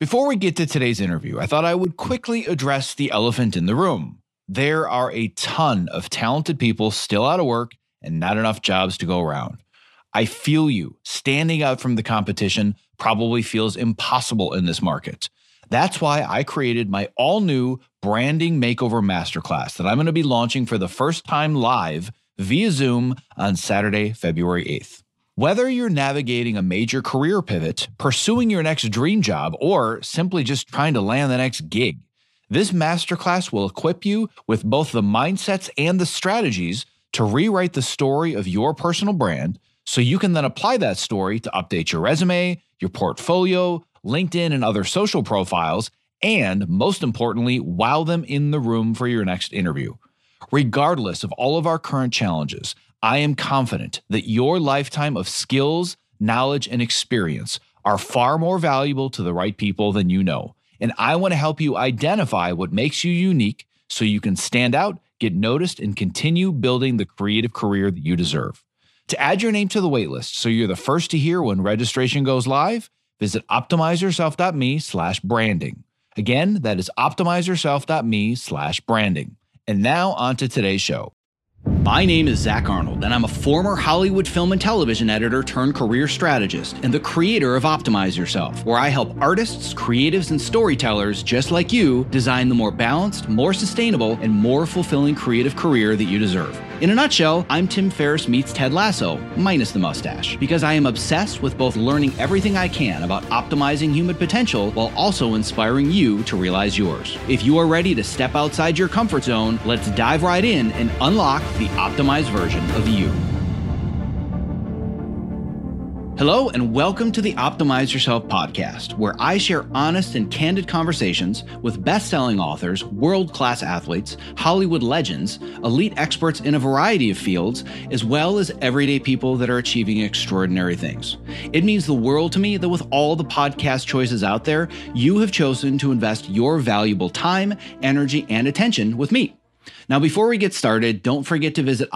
Before we get to today's interview, I thought I would quickly address the elephant in the room. There are a ton of talented people still out of work and not enough jobs to go around. I feel you. Standing out from the competition probably feels impossible in this market. That's why I created my all-new Branding Makeover Masterclass that I'm going to be launching for the first time live via Zoom on Saturday, February 8th. Whether you're navigating a major career pivot, pursuing your next dream job, or simply just trying to land the next gig, this masterclass will equip you with both the mindsets and the strategies to rewrite the story of your personal brand so you can then apply that story to update your resume, your portfolio, LinkedIn, and other social profiles, and most importantly, wow them in the room for your next interview. Regardless of all of our current challenges, I am confident that your lifetime of skills, knowledge, and experience are far more valuable to the right people than you know. And I want to help you identify what makes you unique so you can stand out, get noticed, and continue building the creative career that you deserve. To add your name to the waitlist so you're the first to hear when registration goes live, visit optimizeyourself.me/branding. Again, that is optimizeyourself.me/branding. And now on to today's show. My name is Zach Arnold, and I'm a former Hollywood film and television editor turned career strategist and the creator of Optimize Yourself, where I help artists, creatives, and storytellers just like you design the more balanced, more sustainable, and more fulfilling creative career that you deserve. In a nutshell, I'm Tim Ferriss meets Ted Lasso, minus the mustache, because I am obsessed with both learning everything I can about optimizing human potential while also inspiring you to realize yours. If you are ready to step outside your comfort zone, let's dive right in and unlock the optimized version of you. Hello, and welcome to the Optimize Yourself podcast, where I share honest and candid conversations with best-selling authors, world-class athletes, Hollywood legends, elite experts in a variety of fields, as well as everyday people that are achieving extraordinary things. It means the world to me that with all the podcast choices out there, you have chosen to invest your valuable time, energy, and attention with me. Now, before we get started, don't forget to visit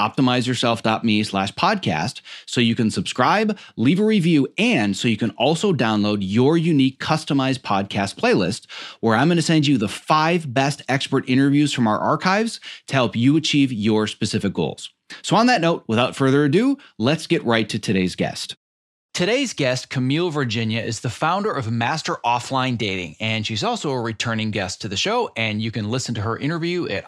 optimizeyourself.me/podcast so you can subscribe, leave a review, and so you can also download your unique customized podcast playlist where I'm going to send you the 5 best expert interviews from our archives to help you achieve your specific goals. So on that note, without further ado, let's get right to today's guest. Today's guest, Camille Virginia, is the founder of Master Offline Dating, and she's also a returning guest to the show, and you can listen to her interview at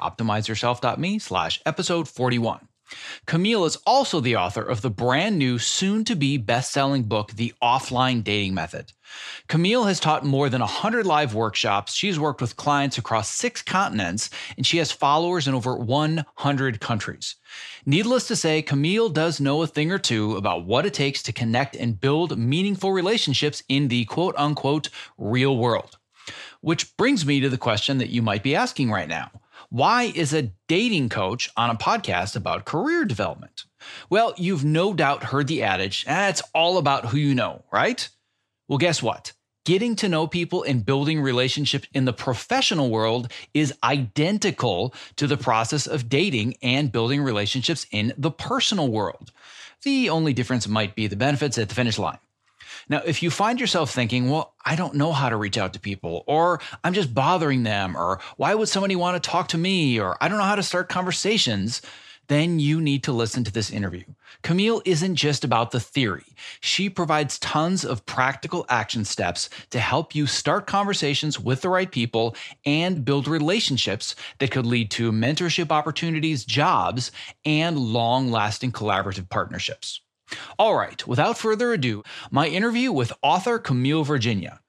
optimizeyourself.me/episode 41. Camille is also the author of the brand new, soon-to-be best-selling book, The Offline Dating Method. Camille has taught more than 100 live workshops. She's worked with clients across 6 continents, and she has followers in over 100 countries. Needless to say, Camille does know a thing or two about what it takes to connect and build meaningful relationships in the quote-unquote real world. Which brings me to the question that you might be asking right now. Why is a dating coach on a podcast about career development? Well, you've no doubt heard the adage, it's all about who you know, right? Well, guess what? Getting to know people and building relationships in the professional world is identical to the process of dating and building relationships in the personal world. The only difference might be the benefits at the finish line. Now, if you find yourself thinking, well, I don't know how to reach out to people, or I'm just bothering them, or why would somebody want to talk to me, or I don't know how to start conversations, then you need to listen to this interview. Camille isn't just about the theory. She provides tons of practical action steps to help you start conversations with the right people and build relationships that could lead to mentorship opportunities, jobs, and long-lasting collaborative partnerships. All right, without further ado, my interview with author Camille Virginia.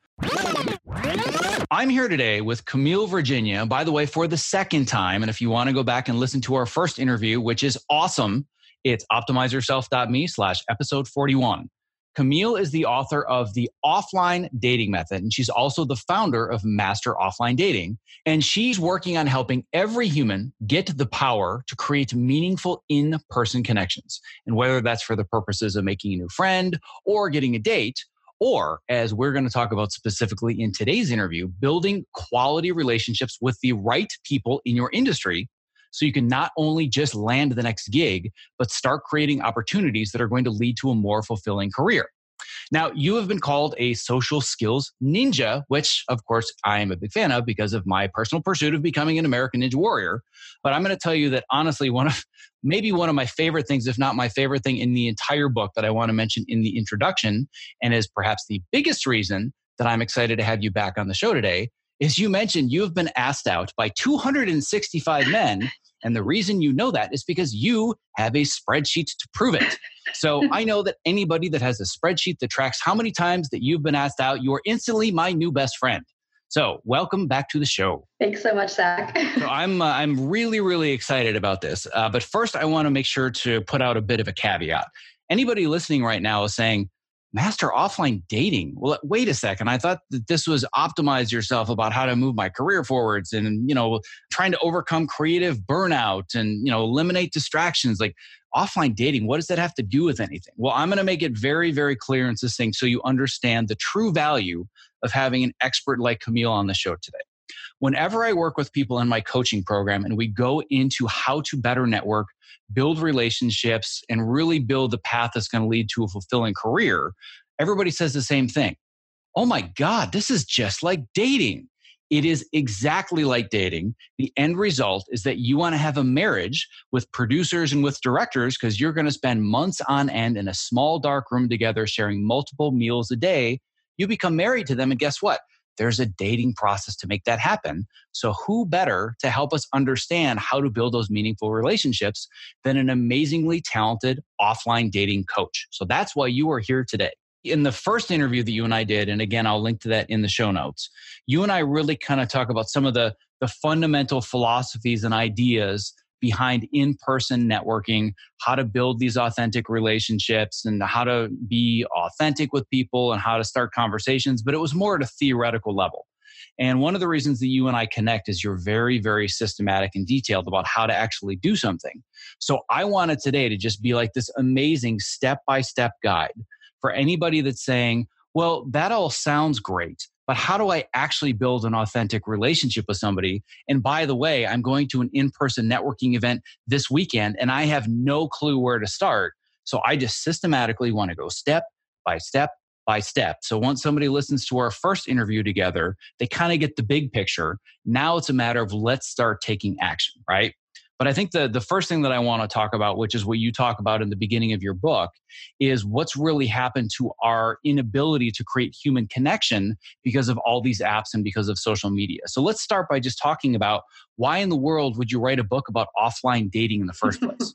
I'm here today with Camille Virginia, by the way, for the second time. And if you want to go back and listen to our first interview, which is awesome, it's optimizeyourself.me/episode 41. Camille is the author of The Offline Dating Method, and she's also the founder of Master Offline Dating. And she's working on helping every human get the power to create meaningful in-person connections. And whether that's for the purposes of making a new friend or getting a date, or as we're going to talk about specifically in today's interview, building quality relationships with the right people in your industry so you can not only just land the next gig, but start creating opportunities that are going to lead to a more fulfilling career. Now, you have been called a social skills ninja, which of course I am a big fan of because of my personal pursuit of becoming an American Ninja Warrior. But I'm going to tell you that honestly, maybe one of my favorite things, if not my favorite thing in the entire book that I want to mention in the introduction, and is perhaps the biggest reason that I'm excited to have you back on the show today, is you mentioned you have been asked out by 265 men. And the reason you know that is because you have a spreadsheet to prove it. So I know that anybody that has a spreadsheet that tracks how many times that you've been asked out, you're instantly my new best friend. So welcome back to the show. Thanks so much, Zach. So I'm really, really excited about this. But first, I want to make sure to put out a bit of a caveat. Anybody listening right now is saying, master offline dating. Well, wait a second. I thought that this was optimize yourself about how to move my career forwards and, trying to overcome creative burnout and, eliminate distractions. Like offline dating, what does that have to do with anything? Well, I'm going to make it very, very clear and succinct so you understand the true value of having an expert like Camille on the show today. Whenever I work with people in my coaching program and we go into how to better network, build relationships, and really build the path that's going to lead to a fulfilling career, everybody says the same thing. Oh my God, this is just like dating. It is exactly like dating. The end result is that you want to have a marriage with producers and with directors because you're going to spend months on end in a small dark room together sharing multiple meals a day. You become married to them, and guess what? There's a dating process to make that happen. So who better to help us understand how to build those meaningful relationships than an amazingly talented offline dating coach? So that's why you are here today. In the first interview that you and I did, and again, I'll link to that in the show notes, you and I really kind of talk about some of the fundamental philosophies and ideas behind in-person networking, how to build these authentic relationships and how to be authentic with people and how to start conversations. But it was more at a theoretical level. And one of the reasons that you and I connect is you're very, very systematic and detailed about how to actually do something. So I wanted today to just be like this amazing step-by-step guide for anybody that's saying, well, that all sounds great, but how do I actually build an authentic relationship with somebody? And by the way, I'm going to an in-person networking event this weekend and I have no clue where to start. So I just systematically want to go step by step by step. So once somebody listens to our first interview together, they kind of get the big picture. Now it's a matter of let's start taking action, right? But I think the first thing that I want to talk about, which is what you talk about in the beginning of your book, is what's really happened to our inability to create human connection because of all these apps and because of social media. So let's start by just talking about why in the world would you write a book about offline dating in the first place?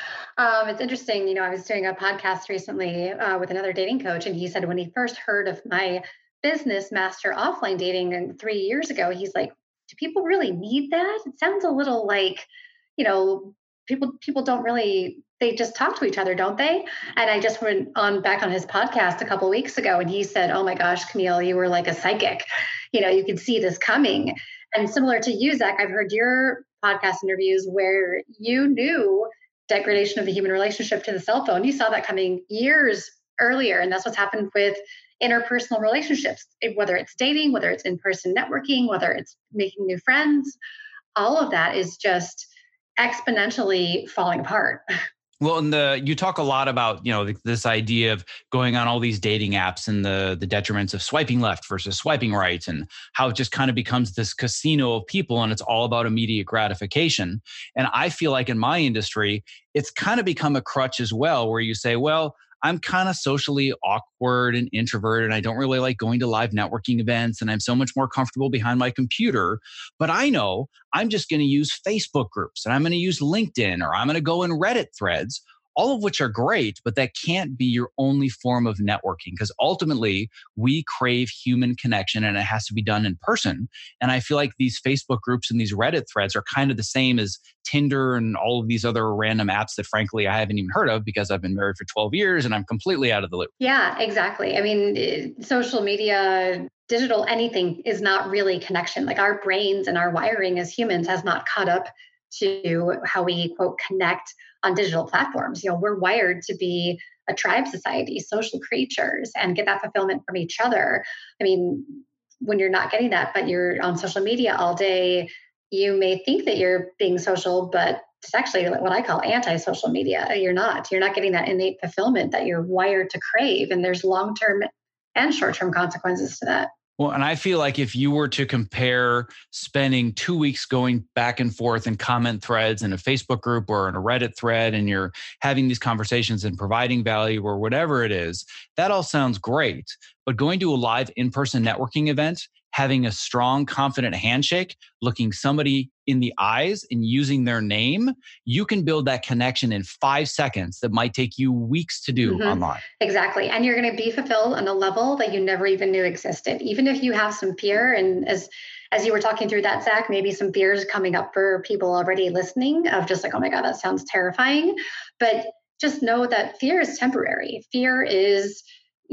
It's interesting. I was doing a podcast recently with another dating coach, and he said when he first heard of my business, Master Offline Dating, 3 years ago, he's like, do people really need that? It sounds a little like, people don't really, they just talk to each other, don't they? And I just went back on his podcast a couple of weeks ago, and he said, oh my gosh, Camille, you were like a psychic. You could see this coming. And similar to you, Zach, I've heard your podcast interviews where you knew degradation of the human relationship to the cell phone. You saw that coming years earlier. And that's what's happened with interpersonal relationships, whether it's dating, whether it's in-person networking, whether it's making new friends, all of that is just exponentially falling apart. Well, and you talk a lot about, this idea of going on all these dating apps and the detriments of swiping left versus swiping right and how it just kind of becomes this casino of people and it's all about immediate gratification. And I feel like in my industry, it's kind of become a crutch as well, where you say, well, I'm kind of socially awkward and introverted. And I don't really like going to live networking events. And I'm so much more comfortable behind my computer. But I know I'm just going to use Facebook groups and I'm going to use LinkedIn or I'm going to go in Reddit threads, all of which are great, but that can't be your only form of networking because ultimately we crave human connection and it has to be done in person. And I feel like these Facebook groups and these Reddit threads are kind of the same as Tinder and all of these other random apps that frankly I haven't even heard of because I've been married for 12 years and I'm completely out of the loop. Yeah, exactly. I mean, social media, digital, anything is not really connection. Like our brains and our wiring as humans has not caught up to how we, quote, connect on digital platforms. We're wired to be a tribe society, social creatures, and get that fulfillment from each other. I mean, when you're not getting that, but you're on social media all day, you may think that you're being social, but it's actually what I call anti-social media. You're not getting that innate fulfillment that you're wired to crave. And there's long-term and short-term consequences to that. Well, and I feel like if you were to compare spending 2 weeks going back and forth in comment threads in a Facebook group or in a Reddit thread, and you're having these conversations and providing value or whatever it is, that all sounds great. But going to a live in-person networking event, having a strong, confident handshake, looking somebody in the eyes and using their name, you can build that connection in 5 seconds that might take you weeks to do online. Exactly. And you're going to be fulfilled on a level that you never even knew existed. Even if you have some fear, and as you were talking through that, Zach, maybe some fears coming up for people already listening of just like, oh my God, that sounds terrifying. But just know that fear is temporary. Fear is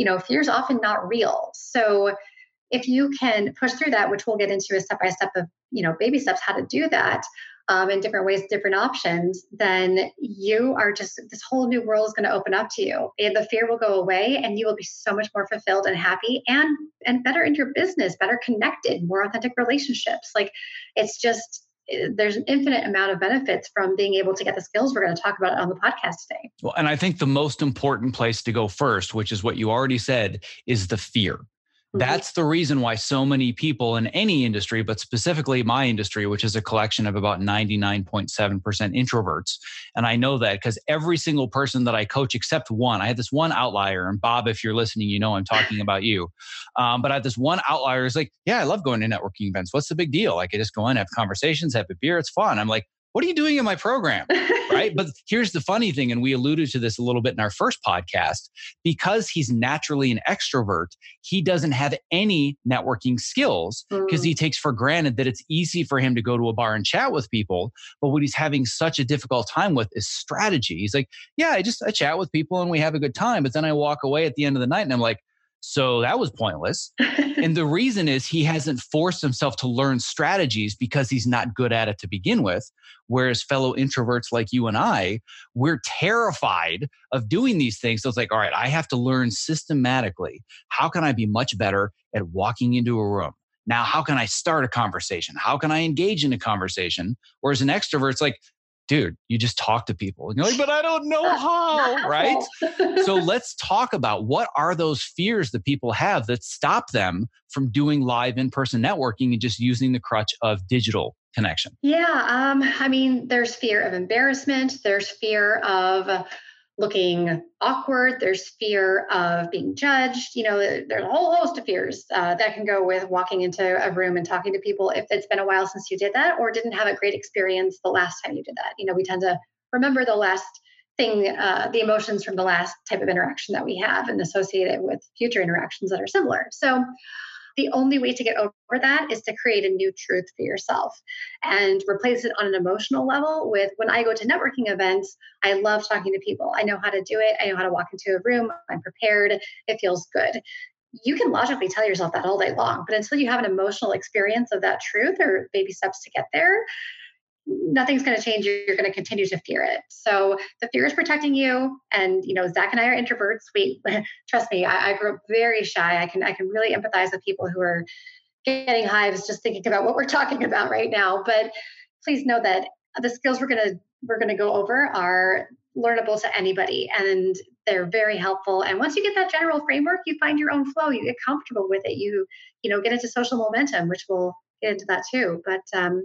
often not real. So if you can push through that, which we'll get into a step by step of, baby steps, how to do that in different ways, different options, then you are just, this whole new world is going to open up to you. And the fear will go away and you will be so much more fulfilled and happy and better in your business, better connected, more authentic relationships. Like it's just, there's an infinite amount of benefits from being able to get the skills we're going to talk about on the podcast today. Well, and I think the most important place to go first, which is what you already said, is the fear. That's the reason why so many people in any industry, but specifically my industry, which is a collection of about 99.7% introverts. And I know that because every single person that I coach, except one, I had this one outlier. And Bob, if you're listening, I'm talking about you. But I had this one outlier who's like, yeah, I love going to networking events. What's the big deal? Like I just go in, have conversations, have a beer. It's fun. I'm like, what are you doing in my program? Right. But here's the funny thing. And we alluded to this a little bit in our first podcast, because he's naturally an extrovert, he doesn't have any networking skills because he takes for granted that it's easy for him to go to a bar and chat with people. But what he's having such a difficult time with is strategy. He's like, yeah, I chat with people and we have a good time. But then I walk away at the end of the night and I'm like, so that was pointless. And the reason is he hasn't forced himself to learn strategies because he's not good at it to begin with. Whereas fellow introverts like you and I, we're terrified of doing these things. So it's like, all right, I have to learn systematically. How can I be much better at walking into a room? Now, how can I start a conversation? How can I engage in a conversation? Whereas an extrovert, it's like, dude, you just talk to people. And you're like, but I don't know how, right? So let's talk about what are those fears that people have that stop them from doing live in-person networking and just using the crutch of digital connection. Yeah. There's fear of embarrassment. There's fear of looking awkward. There's fear of being judged. There's a whole host of fears that can go with walking into a room and talking to people if it's been a while since you did that or didn't have a great experience the last time you did that. We tend to remember the last thing, the emotions from the last type of interaction that we have and associate it with future interactions that are similar. So the only way to get over that is to create a new truth for yourself and replace it on an emotional level with, when I go to networking events, I love talking to people. I know how to do it. I know how to walk into a room. I'm prepared. It feels good. You can logically tell yourself that all day long, but until you have an emotional experience of that truth or baby steps to get there, nothing's going to change. You're going to continue to fear it. So the fear is protecting you. And, Zach and I are introverts. Trust me, I grew up very shy. I can really empathize with people who are getting hives just thinking about what we're talking about right now. But please know that the skills we're going to go over are learnable to anybody, and they're very helpful. And once you get that general framework, you find your own flow. You get comfortable with it. You get into social momentum, which we'll get into that too. But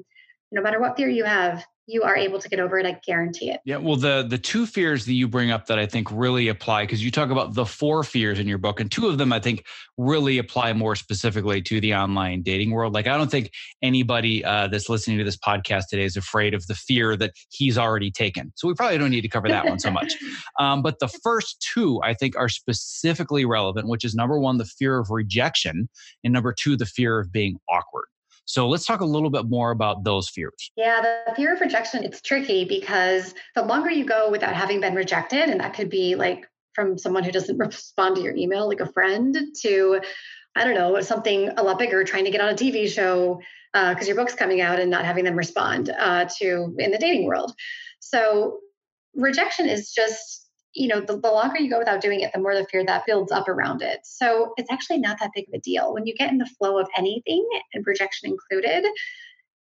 no matter what fear you have, you are able to get over it. I guarantee it. Yeah. Well, the two fears that you bring up that I think really apply, because you talk about the 4 fears in your book, and 2 of them I think really apply more specifically to the online dating world. Like I don't think anybody that's listening to this podcast today is afraid of the fear that he's already taken. So we probably don't need to cover that one so much. But the first 2 I think are specifically relevant, which is number 1, the fear of rejection, and number 2, the fear of being awkward. So let's talk a little bit more about those fears. Yeah, the fear of rejection, it's tricky because the longer you go without having been rejected, and that could be like from someone who doesn't respond to your email, like a friend, to, I don't know, something a lot bigger, trying to get on a TV show because your book's coming out and not having them respond to in the dating world. So rejection is just, the longer you go without doing it, the more the fear that builds up around it. So it's actually not that big of a deal. When you get in the flow of anything, and rejection included,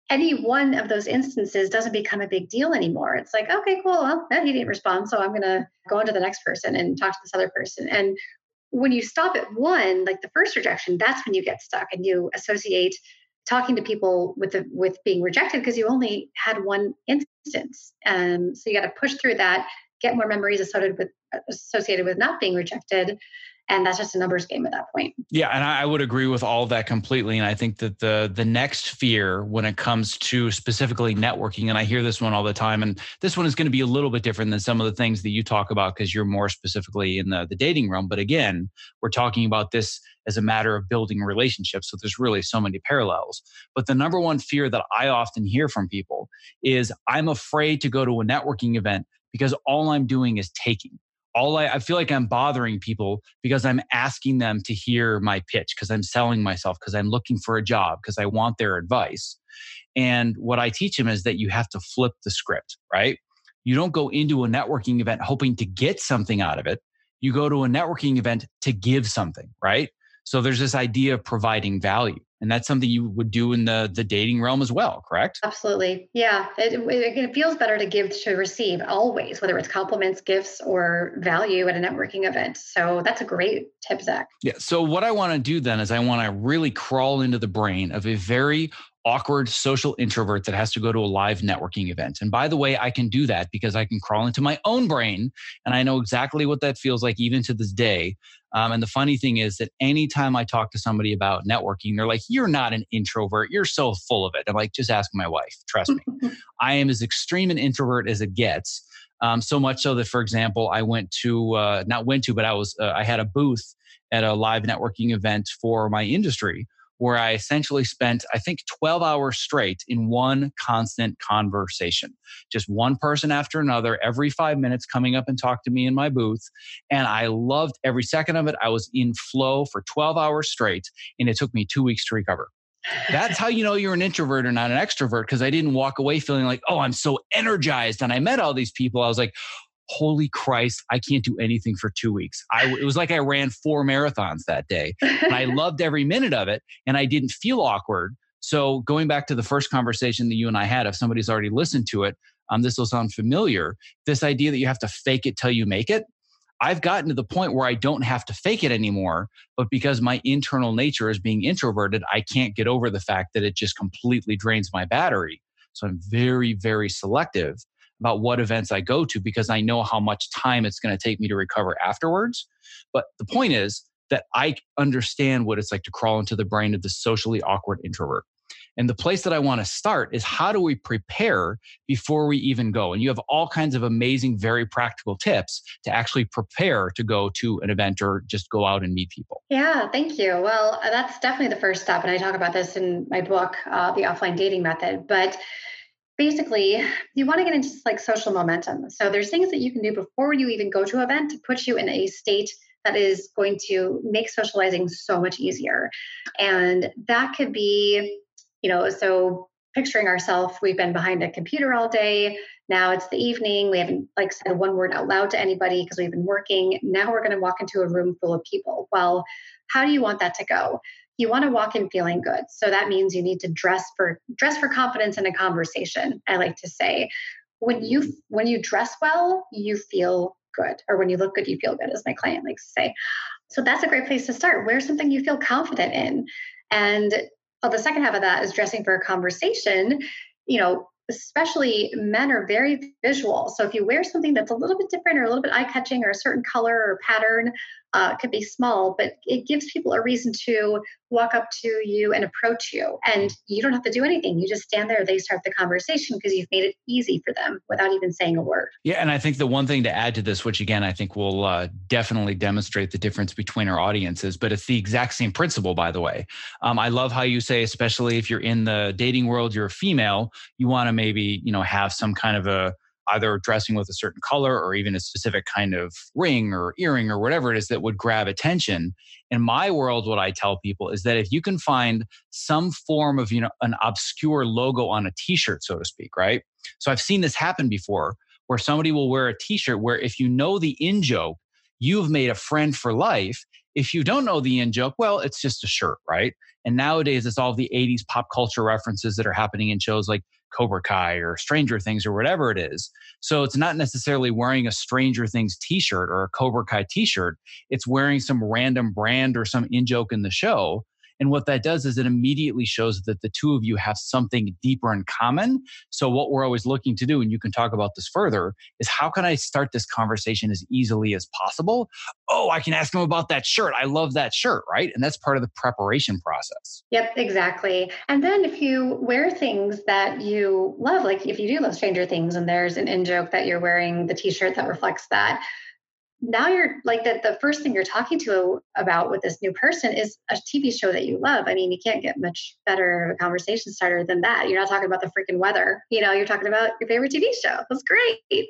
any one of those instances doesn't become a big deal anymore. It's like, okay, cool. Well, he didn't respond. So I'm going to go on to the next person and talk to this other person. And when you stop at one, like the first rejection, that's when you get stuck and you associate talking to people with being rejected because you only had one instance. So you got to push through that, get more memories associated with not being rejected, and that's just a numbers game at that point. Yeah, and I would agree with all of that completely. And I think that the next fear when it comes to specifically networking, and I hear this one all the time, and this one is going to be a little bit different than some of the things that you talk about because you're more specifically in the dating realm. But again, we're talking about this as a matter of building relationships. So there's really so many parallels. But the number one fear that I often hear from people is I'm afraid to go to a networking event because all I'm doing is taking. I feel like I'm bothering people because I'm asking them to hear my pitch, because I'm selling myself, because I'm looking for a job, because I want their advice. And what I teach them is that you have to flip the script, right? You don't go into a networking event hoping to get something out of it. You go to a networking event to give something, right? So there's this idea of providing value. And that's something you would do in the dating realm as well, correct? Absolutely. Yeah. It feels better to give to receive always, whether it's compliments, gifts, or value at a networking event. So that's a great tip, Zach. Yeah. So what I want to do then is I want to really crawl into the brain of a very awkward social introvert that has to go to a live networking event. And by the way, I can do that because I can crawl into my own brain and I know exactly what that feels like even to this day. And the funny thing is that anytime I talk to somebody about networking, they're like, you're not an introvert. You're so full of it. I'm like, just ask my wife. Trust me. I am as extreme an introvert as it gets. So much so that, for example, I went to, not went to, but I had a booth at a live networking event for my industry where I essentially spent, I think, 12 hours straight in one constant conversation. Just one person after another, every 5 minutes coming up and talk to me in my booth. And I loved every second of it. I was in flow for 12 hours straight, and it took me 2 weeks to recover. That's how you know you're an introvert or not an extrovert, because I didn't walk away feeling like, oh, I'm so energized. And I met all these people. I was like, holy Christ, I can't do anything for 2 weeks. It was like I ran 4 marathons that day and I loved every minute of it and I didn't feel awkward. So going back to the first conversation that you and I had, if somebody's already listened to it, this will sound familiar. This idea that you have to fake it till you make it. I've gotten to the point where I don't have to fake it anymore, but because my internal nature is being introverted, I can't get over the fact that it just completely drains my battery. So I'm very, very selective about what events I go to because I know how much time it's going to take me to recover afterwards. But the point is that I understand what it's like to crawl into the brain of the socially awkward introvert. And the place that I want to start is how do we prepare before we even go? And you have all kinds of amazing, very practical tips to actually prepare to go to an event or just go out and meet people. Yeah, thank you. Well, that's definitely the first step. And I talk about this in my book, The Offline Dating Method. But basically, you want to get into like social momentum. So there's things that you can do before you even go to an event to put you in a state that is going to make socializing so much easier. And that could be, so picturing ourselves, we've been behind a computer all day. Now it's the evening. We haven't like said one word out loud to anybody because we've been working. Now we're going to walk into a room full of people. Well, how do you want that to go? You want to walk in feeling good. So that means you need to dress for confidence in a conversation. I like to say, when you dress well, you feel good, or when you look good, you feel good, as my client likes to say. So that's a great place to start. Wear something you feel confident in. And the second half of that is dressing for a conversation. Especially men are very visual. So if you wear something that's a little bit different or a little bit eye-catching or a certain color or pattern, it could be small, but it gives people a reason to walk up to you and approach you. And you don't have to do anything. You just stand there, they start the conversation because you've made it easy for them without even saying a word. Yeah. And I think the one thing to add to this, which again, I think will definitely demonstrate the difference between our audiences, but it's the exact same principle, by the way. I love how you say, especially if you're in the dating world, you're a female, you want to maybe, have some kind of either dressing with a certain color or even a specific kind of ring or earring or whatever it is that would grab attention. In my world, what I tell people is that if you can find some form of, an obscure logo on a t-shirt, so to speak, right? So I've seen this happen before where somebody will wear a t-shirt where if you know the in joke, you've made a friend for life. If you don't know the in joke, well, it's just a shirt, right? And nowadays, it's all the 80s pop culture references that are happening in shows like Cobra Kai or Stranger Things or whatever it is. So it's not necessarily wearing a Stranger Things t-shirt or a Cobra Kai t-shirt. It's wearing some random brand or some in joke in the show. And what that does is it immediately shows that the two of you have something deeper in common. So what we're always looking to do, and you can talk about this further, is how can I start this conversation as easily as possible? Oh, I can ask him about that shirt. I love that shirt, right? And that's part of the preparation process. Yep, exactly. And then if you wear things that you love, like if you do love Stranger Things and there's an in joke that you're wearing the t-shirt that reflects that, now you're like that the first thing you're talking to about with this new person is a TV show that you love. I mean, you can't get much better of a conversation starter than that. You're not talking about the freaking weather. You're talking about your favorite TV show. That's great.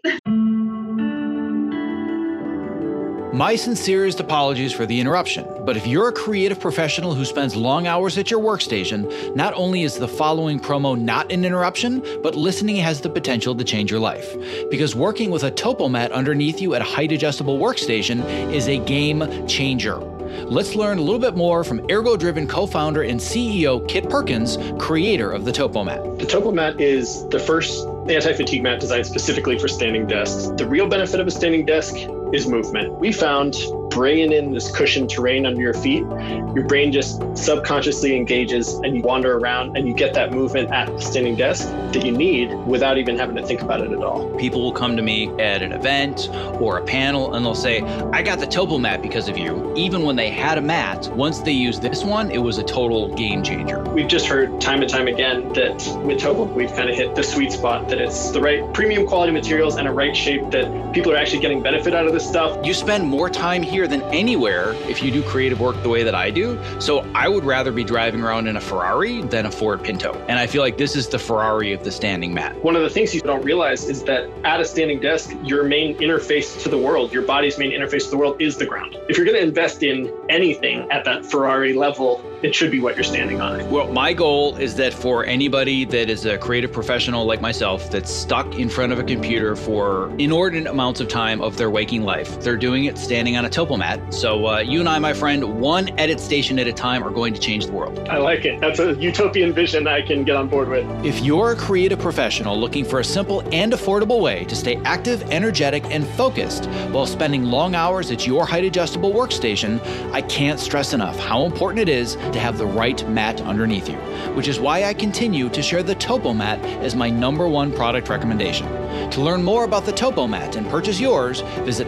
My sincerest apologies for the interruption, but if you're a creative professional who spends long hours at your workstation, not only is the following promo not an interruption, but listening has the potential to change your life. Because working with a TopoMat underneath you at a height adjustable workstation is a game changer. Let's learn a little bit more from Ergo-Driven co-founder and CEO Kit Perkins, creator of the TopoMat. The TopoMat is the first anti-fatigue mat designed specifically for standing desks. The real benefit of a standing desk is movement. We found bringing in this cushioned terrain under your feet, your brain just subconsciously engages and you wander around and you get that movement at the standing desk that you need without even having to think about it at all. People will come to me at an event or a panel and they'll say, I got the TopoMat because of you. Even when they had a mat, once they used this one, it was a total game changer. We've just heard time and time again that with Topo, we've kind of hit the sweet spot, that it's the right premium quality materials and a right shape that people are actually getting benefit out of this stuff. You spend more time here than anywhere if you do creative work the way that I do. So I would rather be driving around in a Ferrari than a Ford Pinto. And I feel like this is the Ferrari of the standing mat. One of the things you don't realize is that at a standing desk, your main interface to the world, your body's main interface to the world is the ground. If you're going to invest in anything at that Ferrari level, it should be what you're standing on. Well, my goal is that for anybody that is a creative professional like myself that's stuck in front of a computer for inordinate amounts of time of their waking life, they're doing it standing on a TopoMat. So you and I, my friend, one edit station at a time are going to change the world. I like it. That's a utopian vision I can get on board with. If you're a creative professional looking for a simple and affordable way to stay active, energetic, and focused while spending long hours at your height adjustable workstation, I can't stress enough how important it is to have the right mat underneath you, which is why I continue to share the TopoMat as my #1 product recommendation. To learn more about the TopoMat and purchase yours, visit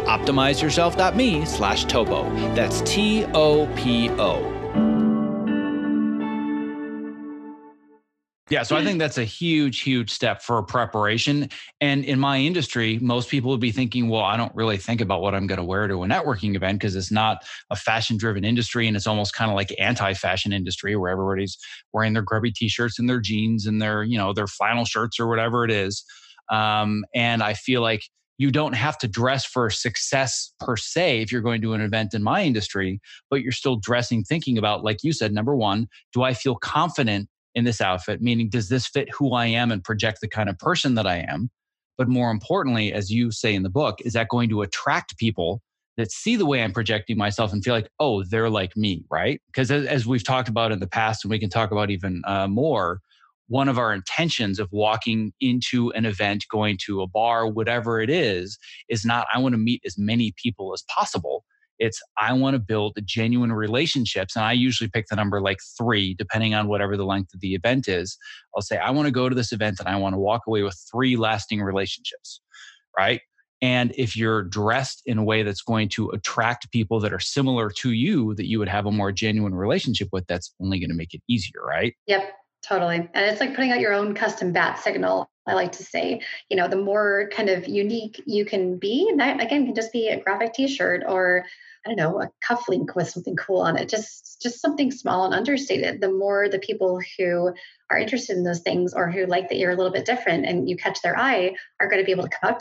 optimizeyourself.me/topo. That's TOPO. Yeah, so I think that's a huge, huge step for preparation. And in my industry, most people would be thinking, well, I don't really think about what I'm going to wear to a networking event because it's not a fashion-driven industry. And it's almost kind of like anti-fashion industry where everybody's wearing their grubby t-shirts and their jeans and their flannel shirts or whatever it is. And I feel like you don't have to dress for success per se if you're going to an event in my industry, but you're still dressing, thinking about, like you said, number one, do I feel confident in this outfit? Meaning, does this fit who I am and project the kind of person that I am? But more importantly, as you say in the book, is that going to attract people that see the way I'm projecting myself and feel like, oh, they're like me, right? Because as we've talked about in the past, and we can talk about even more, one of our intentions of walking into an event, going to a bar, whatever it is not, I want to meet as many people as possible. It's, I want to build genuine relationships. And I usually pick the number like 3, depending on whatever the length of the event is. I'll say, I want to go to this event and I want to walk away with 3 lasting relationships, right? And if you're dressed in a way that's going to attract people that are similar to you, that you would have a more genuine relationship with, that's only going to make it easier, right? Yep, totally. And it's like putting out your own custom bat signal. I like to say, the more kind of unique you can be, and that again can just be a graphic t-shirt or I don't know, a cufflink with something cool on it, just something small and understated. The more the people who are interested in those things or who like that you're a little bit different and you catch their eye are going to be able to come out to you.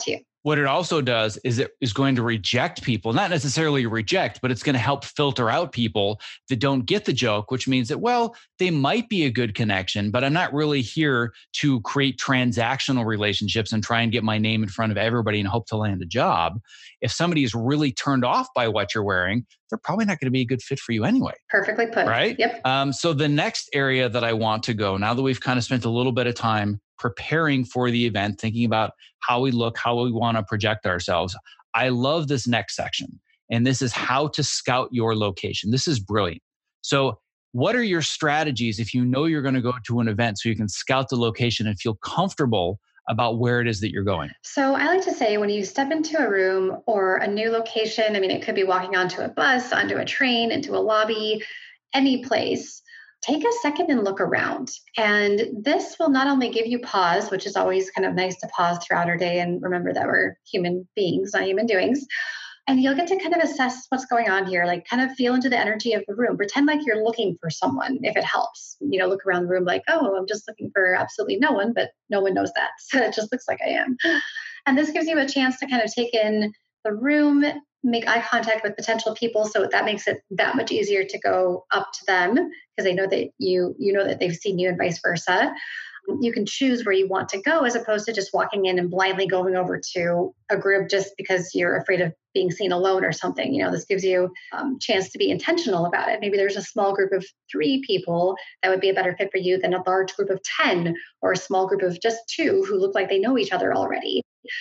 What it also does is it is going to reject people, not necessarily reject, but it's going to help filter out people that don't get the joke, which means that, well, they might be a good connection, but I'm not really here to create transactional relationships and try and get my name in front of everybody and hope to land a job. If somebody is really turned off by what you're wearing, they're probably not going to be a good fit for you anyway. Perfectly put. Right? Yep. So the next area that I want to go, now that we've kind of spent a little bit of time preparing for the event, thinking about how we look, how we want to project ourselves, I love this next section. And this is how to scout your location. This is brilliant. So what are your strategies if you know you're going to go to an event so you can scout the location and feel comfortable about where it is that you're going? So I like to say when you step into a room or a new location, I mean, it could be walking onto a bus, onto a train, into a lobby, any place, take a second and look around. And this will not only give you pause, which is always kind of nice to pause throughout our day and remember that we're human beings, not human doings. And you'll get to kind of assess what's going on here, like kind of feel into the energy of the room. Pretend like you're looking for someone if it helps. Look around the room like, oh, I'm just looking for absolutely no one, but no one knows that. So it just looks like I am. And this gives you a chance to kind of take in the room, make eye contact with potential people. So that makes it that much easier to go up to them because they know that you know that they've seen you and vice versa. You can choose where you want to go as opposed to just walking in and blindly going over to a group just because you're afraid of being seen alone or something. This gives you a chance to be intentional about it. Maybe there's a small group of 3 people that would be a better fit for you than a large group of 10 or a small group of just 2 who look like they know each other already.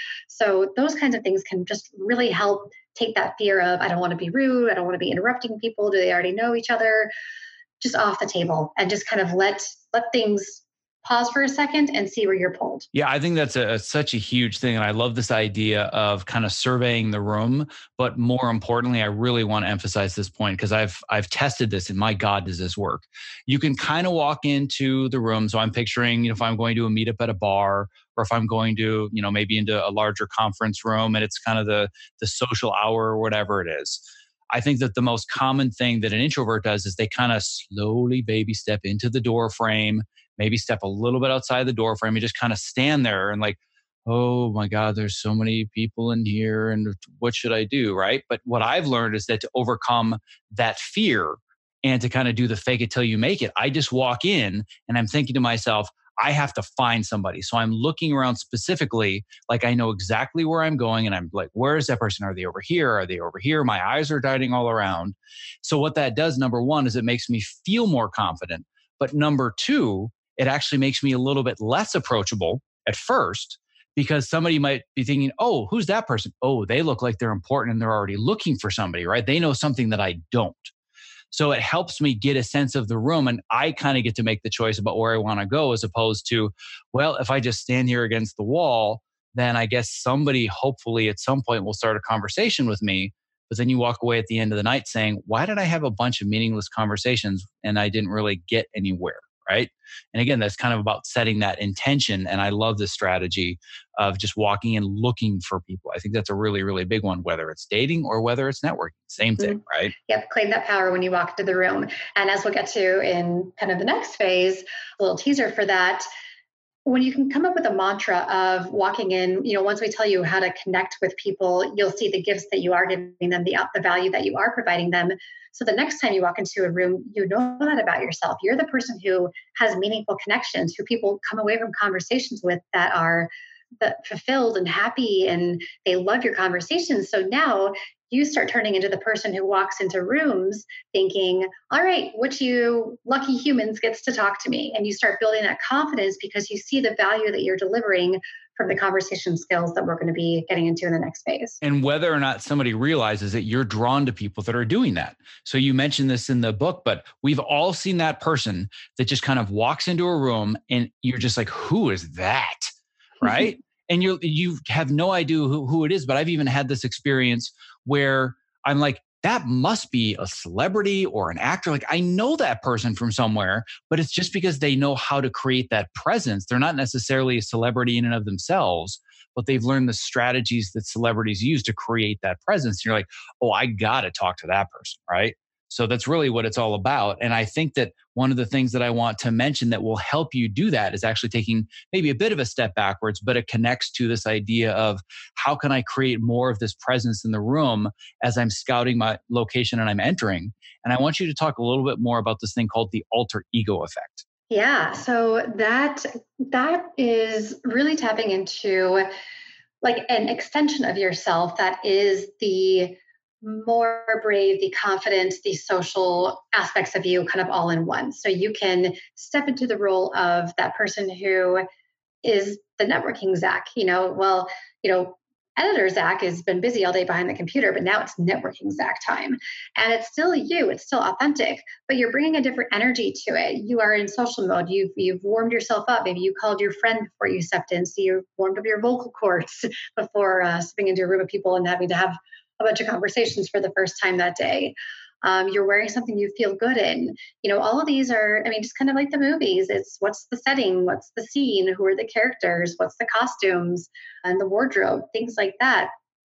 So those kinds of things can just really help take that fear of, I don't want to be rude. I don't want to be interrupting people. Do they already know each other? Just off the table and just kind of let things pause for a second and see where you're pulled. Yeah, I think that's such a huge thing. And I love this idea of kind of surveying the room. But more importantly, I really want to emphasize this point because I've tested this and my God, does this work? You can kind of walk into the room. So I'm picturing, if I'm going to a meetup at a bar or if I'm going to, maybe into a larger conference room and it's kind of the social hour or whatever it is. I think that the most common thing that an introvert does is they kind of slowly baby step into the door frame, maybe step a little bit outside the door frame and just kind of stand there and like, oh my God, there's so many people in here and what should I do, right? But what I've learned is that to overcome that fear and to kind of do the fake it till you make it, I just walk in and I'm thinking to myself, I have to find somebody. So I'm looking around specifically, like I know exactly where I'm going and I'm like, where is that person? Are they over here? Are they over here? My eyes are darting all around. So what that does, number one, is it makes me feel more confident. But number two, it actually makes me a little bit less approachable at first because somebody might be thinking, oh, who's that person? Oh, they look like they're important and they're already looking for somebody, right? They know something that I don't. So it helps me get a sense of the room and I kind of get to make the choice about where I want to go as opposed to, well, if I just stand here against the wall, then I guess somebody hopefully at some point will start a conversation with me. But then you walk away at the end of the night saying, why did I have a bunch of meaningless conversations and I didn't really get anywhere? Right. And again, that's kind of about setting that intention. And I love this strategy of just walking and looking for people. I think that's a really, really big one, whether it's dating or whether it's networking. Same thing, right? Yep. Claim that power when you walk into the room. And as we'll get to in kind of the next phase, a little teaser for that. When you can come up with a mantra of walking in, once we tell you how to connect with people, you'll see the gifts that you are giving them, the value that you are providing them. So the next time you walk into a room, you know that about yourself. You're the person who has meaningful connections, who people come away from conversations with that are fulfilled and happy and they love your conversations. So now you start turning into the person who walks into rooms thinking, all right, which you lucky humans gets to talk to me. And you start building that confidence because you see the value that you're delivering from the conversation skills that we're going to be getting into in the next phase. And whether or not somebody realizes that you're drawn to people that are doing that. So you mentioned this in the book, but we've all seen that person that just kind of walks into a room and you're just like, who is that? Right? And you have no idea who it is. But I've even had this experience where I'm like, that must be a celebrity or an actor. Like I know that person from somewhere, but it's just because they know how to create that presence. They're not necessarily a celebrity in and of themselves, but they've learned the strategies that celebrities use to create that presence. And you're like, oh, I got to talk to that person, right? So that's really what it's all about. And I think that one of the things that I want to mention that will help you do that is actually taking maybe a bit of a step backwards, but it connects to this idea of how can I create more of this presence in the room as I'm scouting my location and I'm entering. And I want you to talk a little bit more about this thing called the alter ego effect. Yeah, so that is really tapping into like an extension of yourself that is the more brave, the confident, the social aspects of you kind of all in one. So you can step into the role of that person who is the networking Zach. Editor Zach has been busy all day behind the computer, but now it's networking Zach time. And it's still you, it's still authentic, but you're bringing a different energy to it. You are in social mode. You've warmed yourself up. Maybe you called your friend before you stepped in. So you warmed up your vocal cords before stepping into a room of people and having to have a bunch of conversations for the first time that day. You're wearing something you feel good in. All of these are, just kind of like the movies. It's what's the setting, what's the scene, who are the characters, what's the costumes and the wardrobe, things like that.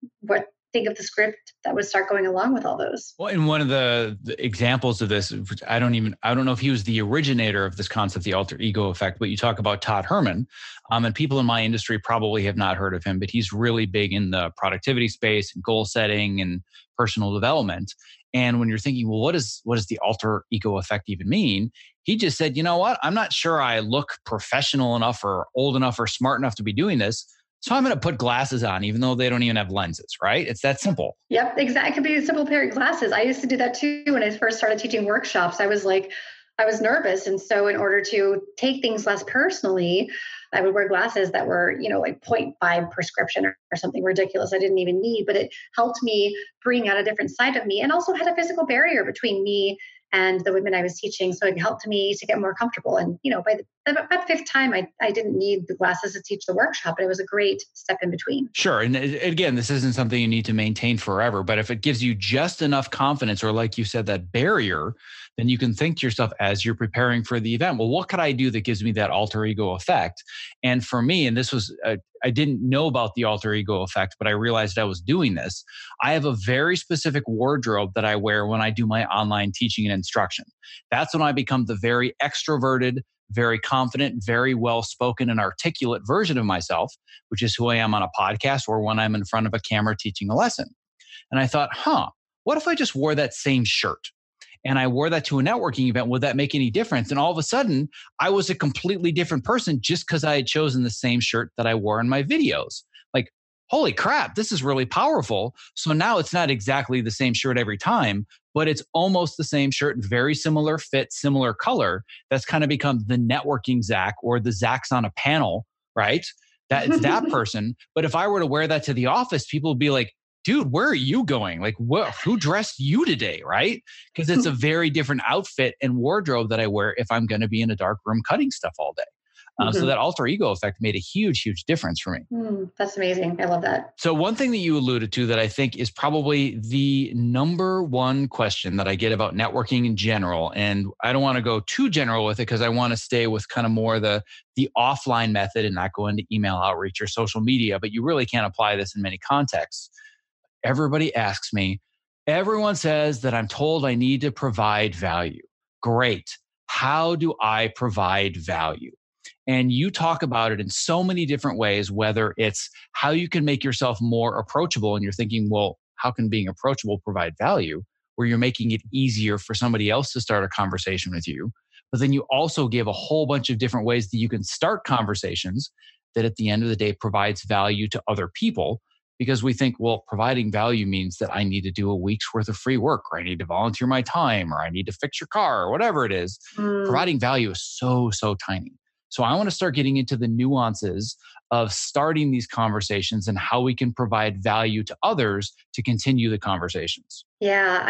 Think of the script that would start going along with all those. Well, and one of the examples of this, which I don't know if he was the originator of this concept, the alter ego effect, but you talk about Todd Herman, and people in my industry probably have not heard of him, but he's really big in the productivity space and goal setting and personal development. And when you're thinking, well, what does the alter ego effect even mean? He just said, you know what? I'm not sure I look professional enough or old enough or smart enough to be doing this. So I'm going to put glasses on, even though they don't even have lenses, right? It's that simple. Yep, exactly. It could be a simple pair of glasses. I used to do that too when I first started teaching workshops. I was nervous. And so in order to take things less personally, I would wear glasses that were, like 0.5 prescription or something ridiculous I didn't even need, but it helped me bring out a different side of me and also had a physical barrier between me and the women I was teaching. So it helped me to get more comfortable. And, by the fifth time, I didn't need the glasses to teach the workshop, but it was a great step in between. Sure. And again, this isn't something you need to maintain forever, but if it gives you just enough confidence, or like you said, that barrier, then you can think to yourself as you're preparing for the event, well, what could I do that gives me that alter ego effect? And for me, and this was, I didn't know about the alter ego effect, but I realized I was doing this. I have a very specific wardrobe that I wear when I do my online teaching and instruction. That's when I become the very extroverted, very confident, very well-spoken and articulate version of myself, which is who I am on a podcast or when I'm in front of a camera teaching a lesson. And I thought, what if I just wore that same shirt? And I wore that to a networking event. Would that make any difference? And all of a sudden, I was a completely different person just because I had chosen the same shirt that I wore in my videos. Like, holy crap, this is really powerful. So now it's not exactly the same shirt every time, but it's almost the same shirt, very similar fit, similar color. That's kind of become the networking Zach, or the Zach's on a panel, right? It's that person. But if I were to wear that to the office, people would be like, dude, where are you going? Like, who dressed you today, right? Because it's a very different outfit and wardrobe that I wear if I'm going to be in a dark room cutting stuff all day. So that alter ego effect made a huge, huge difference for me. That's amazing. I love that. So one thing that you alluded to that I think is probably the number one question that I get about networking in general, and I don't want to go too general with it because I want to stay with kind of more the offline method and not go into email outreach or social media, but you really can't apply this in many contexts. Everybody asks me, everyone says that I'm told I need to provide value. Great. How do I provide value? And you talk about it in so many different ways, whether it's how you can make yourself more approachable. And you're thinking, well, how can being approachable provide value? Where you're making it easier for somebody else to start a conversation with you. But then you also give a whole bunch of different ways that you can start conversations that at the end of the day provides value to other people. Because we think, well, providing value means that I need to do a week's worth of free work, or I need to volunteer my time, or I need to fix your car, or whatever it is. Providing value is so, so tiny. So I want to start getting into the nuances of starting these conversations and how we can provide value to others to continue the conversations. Yeah,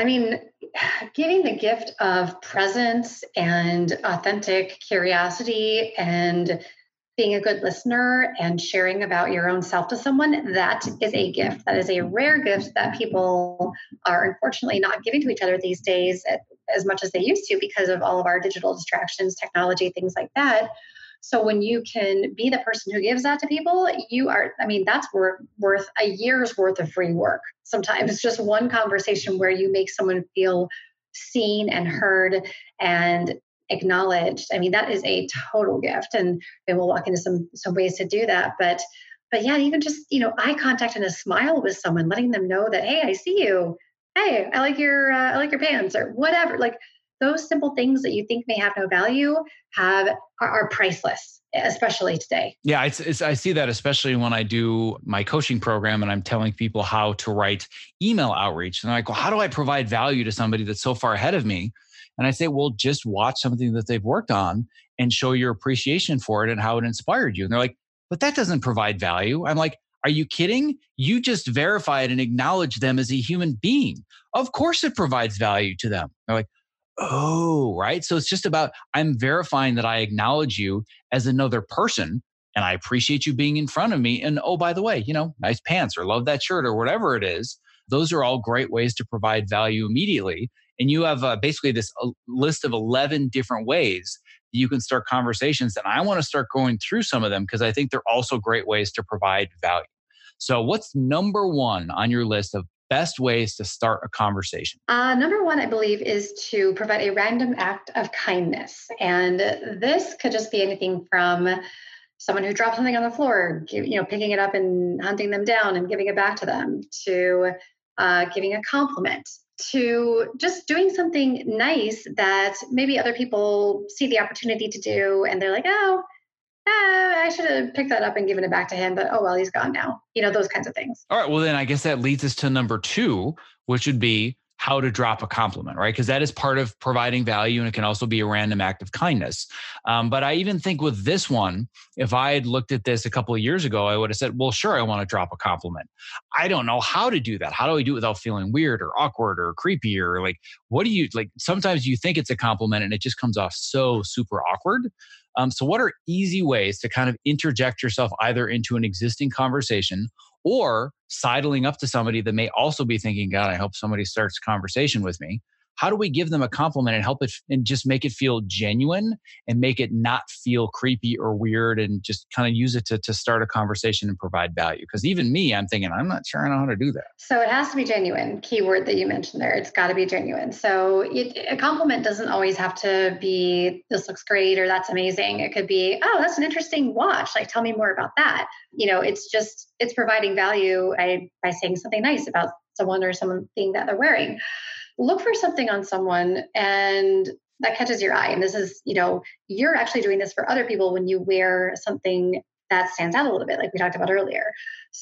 giving the gift of presence and authentic curiosity and being a good listener and sharing about your own self to someone, that is a gift. That is a rare gift that people are unfortunately not giving to each other these days as much as they used to because of all of our digital distractions, technology, things like that. So when you can be the person who gives that to people, that's worth a year's worth of free work. Sometimes just one conversation where you make someone feel seen and heard and acknowledged. I mean, that is a total gift. And we'll walk into some ways to do that. But yeah, even just, eye contact and a smile with someone, letting them know that, hey, I see you. Hey, I like your pants or whatever. Like those simple things that you think may have no value are priceless, especially today. Yeah, I see that especially when I do my coaching program and I'm telling people how to write email outreach. And they're like, well, how do I provide value to somebody that's so far ahead of me? And I say, well, just watch something that they've worked on and show your appreciation for it and how it inspired you. And they're like, but that doesn't provide value. I'm like, are you kidding? You just verified and acknowledged them as a human being. Of course it provides value to them. They're like, oh, right. So it's just about, I'm verifying that I acknowledge you as another person and I appreciate you being in front of me. And oh, by the way, nice pants or love that shirt or whatever it is. Those are all great ways to provide value immediately. And you have basically this list of 11 different ways that you can start conversations. And I want to start going through some of them because I think they're also great ways to provide value. So what's number one on your list of best ways to start a conversation? Number one, I believe, is to provide a random act of kindness. And this could just be anything from someone who dropped something on the floor, picking it up and hunting them down and giving it back to them, to giving a compliment, to just doing something nice that maybe other people see the opportunity to do. And they're like, oh, I should have picked that up and given it back to him, but oh, well, he's gone now. Those kinds of things. All right. Well, then I guess that leads us to number two, which would be how to drop a compliment, right? Because that is part of providing value and it can also be a random act of kindness. But I even think with this one, if I had looked at this a couple of years ago, I would have said, well, sure, I want to drop a compliment. I don't know how to do that. How do I do it without feeling weird or awkward or creepy or like, what do you like? Sometimes you think it's a compliment and it just comes off so super awkward. So what are easy ways to kind of interject yourself either into an existing conversation or sidling up to somebody that may also be thinking, God, I hope somebody starts a conversation with me. How do we give them a compliment and help it and just make it feel genuine and make it not feel creepy or weird and just kind of use it to start a conversation and provide value? Because even me, I'm thinking, I'm not sure I know how to do that. So it has to be genuine. Keyword that you mentioned there. It's got to be genuine. So a compliment doesn't always have to be, this looks great or that's amazing. It could be, oh, that's an interesting watch. Like, tell me more about that. It's providing value by saying something nice about someone or something that they're wearing. Look for something on someone and that catches your eye. And this is, you're actually doing this for other people when you wear something that stands out a little bit, like we talked about earlier.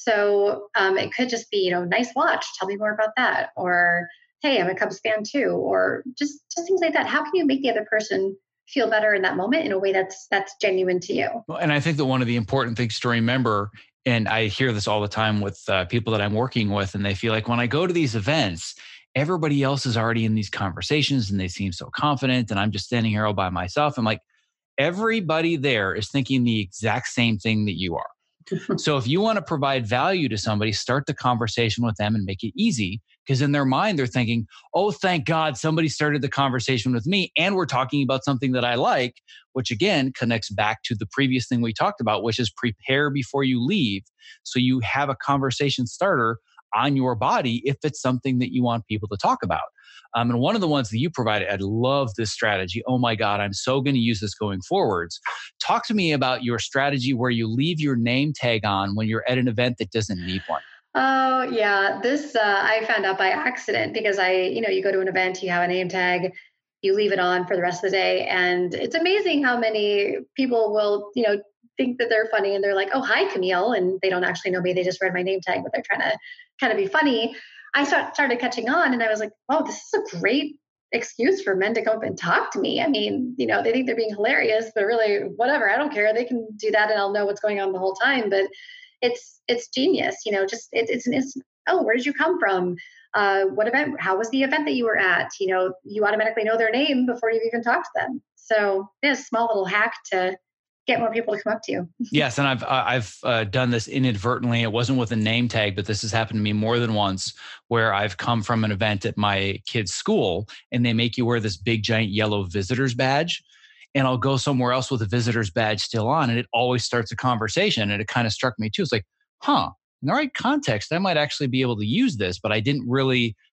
So it could just be, nice watch. Tell me more about that. Or, hey, I'm a Cubs fan too. Or just things like that. How can you make the other person feel better in that moment in a way that's genuine to you? Well, and I think that one of the important things to remember, and I hear this all the time with people that I'm working with, and they feel like when I go to these events, everybody else is already in these conversations and they seem so confident. And I'm just standing here all by myself. I'm like, everybody there is thinking the exact same thing that you are. So if you want to provide value to somebody, start the conversation with them and make it easy. Because in their mind, they're thinking, oh, thank God somebody started the conversation with me. And we're talking about something that I like, which again connects back to the previous thing we talked about, which is prepare before you leave. So you have a conversation starter on your body if it's something that you want people to talk about. And one of the ones that you provided, I love this strategy. Oh my God, I'm so going to use this going forwards. Talk to me about your strategy where you leave your name tag on when you're at an event that doesn't need one. Oh yeah, this I found out by accident because you go to an event, you have a name tag, you leave it on for the rest of the day. And it's amazing how many people will, think that they're funny and they're like, oh, hi, Camille. And they don't actually know me. They just read my name tag, but they're trying to kind of be funny. I started catching on and I was like, oh, this is a great excuse for men to come up and talk to me. I mean, they think they're being hilarious, but really whatever, I don't care. They can do that and I'll know what's going on the whole time. But it's genius, it's an instant, oh, where did you come from? What event? How was the event that you were at? You automatically know their name before you even talk to them. So it's a small little hack to get more people to come up to you. Yes. And I've done this inadvertently. It wasn't with a name tag, but this has happened to me more than once where I've come from an event at my kid's school and they make you wear this big giant yellow visitor's badge. And I'll go somewhere else with a visitor's badge still on. And it always starts a conversation. And it kind of struck me too. It's like, in the right context, I might actually be able to use this, but I didn't really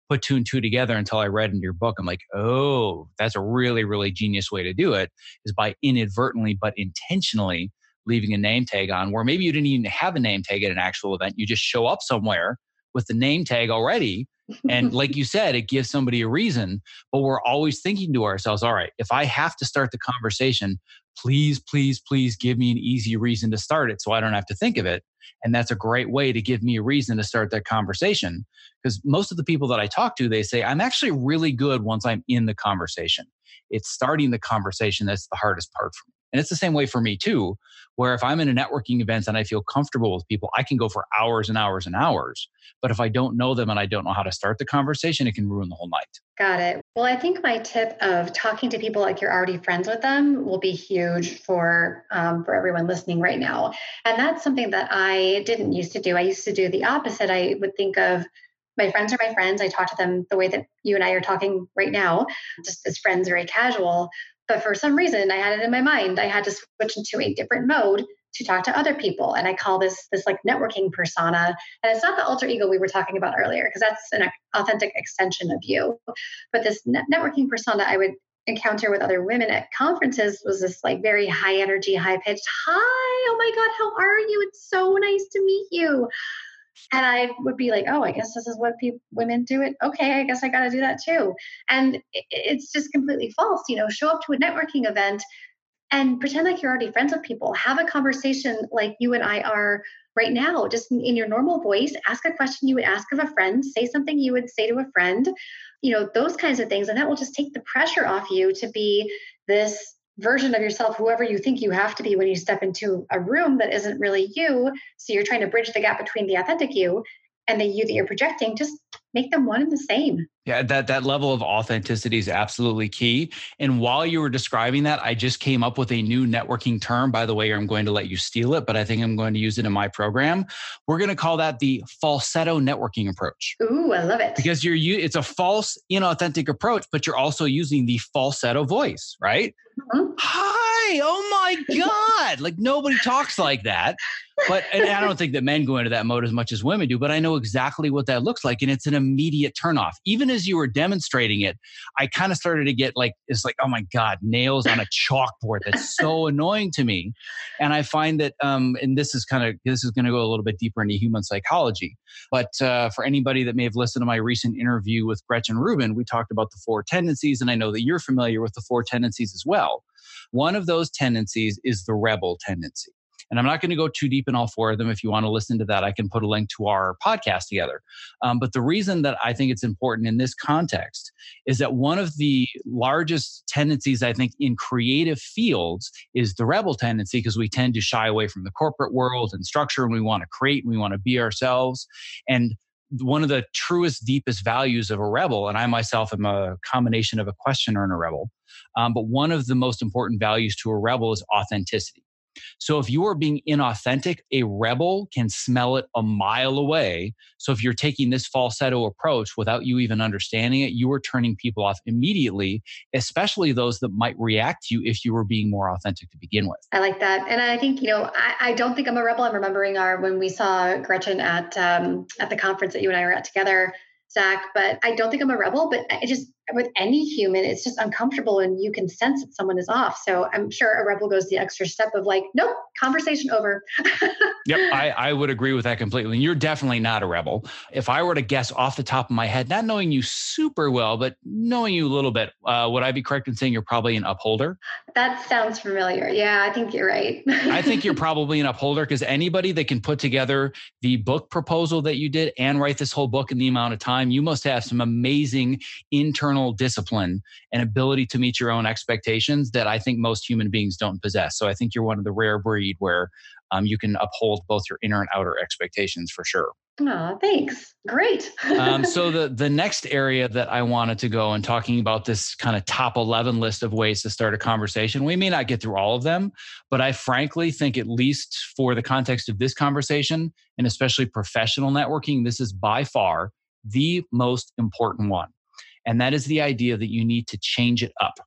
put two and two together until I read in your book. I'm like, oh, that's a really, really genius way to do it, is by inadvertently but intentionally leaving a name tag on, where maybe you didn't even have a name tag at an actual event. You just show up somewhere with the name tag already. And like you said, it gives somebody a reason, but we're always thinking to ourselves, all right, if I have to start the conversation, please, please, please give me an easy reason to start it so I don't have to think of it. And that's a great way to give me a reason to start that conversation. Because most of the people that I talk to, they say, I'm actually really good once I'm in the conversation. It's starting the conversation that's the hardest part for me. And it's the same way for me too, where if I'm in a networking event and I feel comfortable with people, I can go for hours and hours and hours. But if I don't know them and I don't know how to start the conversation, it can ruin the whole night. Got it. Well, I think my tip of talking to people like you're already friends with them will be huge for everyone listening right now. And that's something that I didn't used to do. I used to do the opposite. I would think of my friends are my friends. I talk to them the way that you and I are talking right now, just as friends, very casual. But for some reason, I had it in my mind. I had to switch into a different mode to talk to other people. And I call this like networking persona. And it's not the alter ego we were talking about earlier, because that's an authentic extension of you. But this networking persona I would encounter with other women at conferences was this like very high energy, high pitched, hi, oh my God, how are you? It's so nice to meet you. And I would be like, oh, I guess this is what women do it. Okay, I guess I got to do that too. And it's just completely false. Show up to a networking event and pretend like you're already friends with people. Have a conversation like you and I are right now, just in your normal voice. Ask a question you would ask of a friend. Say something you would say to a friend. Those kinds of things. And that will just take the pressure off you to be this version of yourself, whoever you think you have to be when you step into a room that isn't really you. So you're trying to bridge the gap between the authentic you and the you that you're projecting. Just make them one and the same. Yeah, that level of authenticity is absolutely key. And while you were describing that, I just came up with a new networking term. By the way, I'm going to let you steal it, but I think I'm going to use it in my program. We're going to call that the falsetto networking approach. Ooh, I love it. Because it's a false, inauthentic approach, but you're also using the falsetto voice, right? Mm-hmm. Hi, oh my God. Like nobody talks like that. And I don't think that men go into that mode as much as women do, but I know exactly what that looks like. And it's an immediate turnoff. Even as you were demonstrating it, I kind of started to get it's like, oh my God, nails on a chalkboard. That's so annoying to me. And I find that, and this is going to go a little bit deeper into human psychology. But for anybody that may have listened to my recent interview with Gretchen Rubin, we talked about the 4 tendencies. And I know that you're familiar with the 4 tendencies as well. One of those tendencies is the rebel tendency. And I'm not going to go too deep in all 4 of them. If you want to listen to that, I can put a link to our podcast together. But the reason that I think it's important in this context is that one of the largest tendencies, I think, in creative fields is the rebel tendency, because we tend to shy away from the corporate world and structure, and we want to create and we want to be ourselves. And one of the truest, deepest values of a rebel, and I myself am a combination of a questioner and a rebel, but one of the most important values to a rebel is authenticity. So if you are being inauthentic, a rebel can smell it a mile away. So if you're taking this falsetto approach without you even understanding it, you are turning people off immediately, especially those that might react to you if you were being more authentic to begin with. I like that. And I think, I don't think I'm a rebel. I'm remembering when we saw Gretchen at the conference that you and I were at together, Zach, but I don't think I'm a rebel, but I just, with any human, it's just uncomfortable and you can sense that someone is off. So I'm sure a rebel goes the extra step of like, nope, conversation over. Yep, I would agree with that completely. And you're definitely not a rebel. If I were to guess off the top of my head, not knowing you super well, but knowing you a little bit, would I be correct in saying you're probably an upholder? That sounds familiar. Yeah, I think you're right. I think you're probably an upholder, because anybody that can put together the book proposal that you did and write this whole book in the amount of time, you must have some amazing internal discipline and ability to meet your own expectations that I think most human beings don't possess. So I think you're one of the rare breed where you can uphold both your inner and outer expectations for sure. Oh, thanks. Great. So the next area that I wanted to go and talking about this kind of top 11 list of ways to start a conversation, we may not get through all of them, but I frankly think, at least for the context of this conversation, and especially professional networking, this is by far the most important one. And that is the idea that you need to change it up.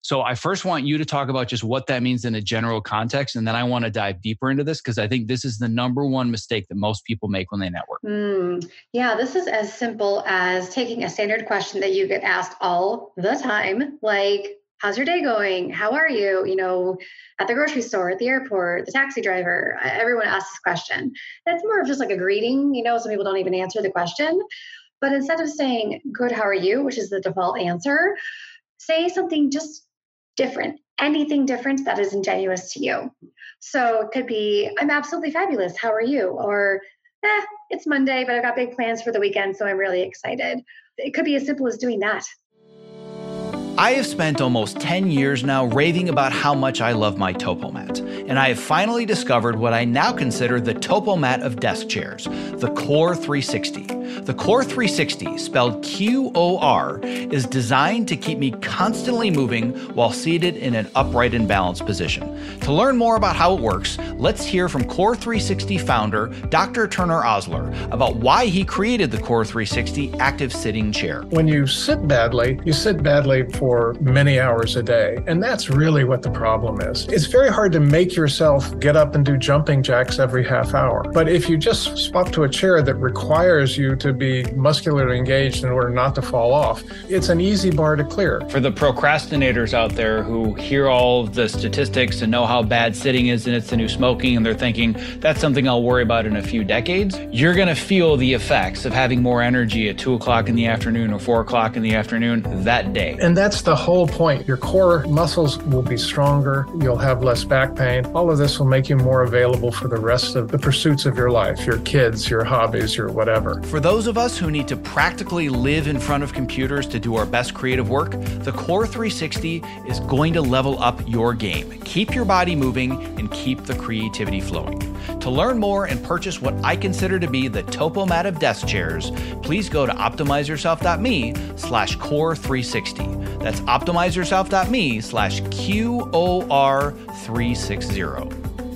So I first want you to talk about just what that means in a general context. And then I want to dive deeper into this because I think this is the number one mistake that most people make when they network. Yeah, this is as simple as taking a standard question that you get asked all the time, like, how's your day going? How are you? At the grocery store, at the airport, the taxi driver, everyone asks this question. That's more of just like a greeting. Some people don't even answer the question. But instead of saying, good, how are you, which is the default answer, say something just different, anything different that is ingenuous to you. So it could be, I'm absolutely fabulous. How are you? Or, it's Monday, but I've got big plans for the weekend, so I'm really excited. It could be as simple as doing that. I have spent almost 10 years now raving about how much I love my TopoMat, and I have finally discovered what I now consider the TopoMat of desk chairs, the Core 360. The Core 360, spelled QOR, is designed to keep me constantly moving while seated in an upright and balanced position. To learn more about how it works, let's hear from Core 360 founder Dr. Turner Osler about why he created the Core 360 active sitting chair. When you sit badly for many hours a day, and that's really what the problem is. It's very hard to make yourself get up and do jumping jacks every half hour. But if you just swap to a chair that requires you to be muscularly engaged in order not to fall off, it's an easy bar to clear. For the procrastinators out there who hear all of the statistics and know how bad sitting is and it's the new smoking, and they're thinking, that's something I'll worry about in a few decades, you're going to feel the effects of having more energy at 2 o'clock in the afternoon or 4 o'clock in the afternoon that day. And that's the whole point. Your core muscles will be stronger. You'll have less back pain. All of this will make you more available for the rest of the pursuits of your life, your kids, your hobbies, your whatever. For those of us who need to practically live in front of computers to do our best creative work, the Core 360 is going to level up your game. Keep your body moving and keep the creativity flowing. To learn more and purchase what I consider to be the TopoMat of desk chairs, please go to optimizeyourself.me/core360. That's optimizeyourself.me/QOR360.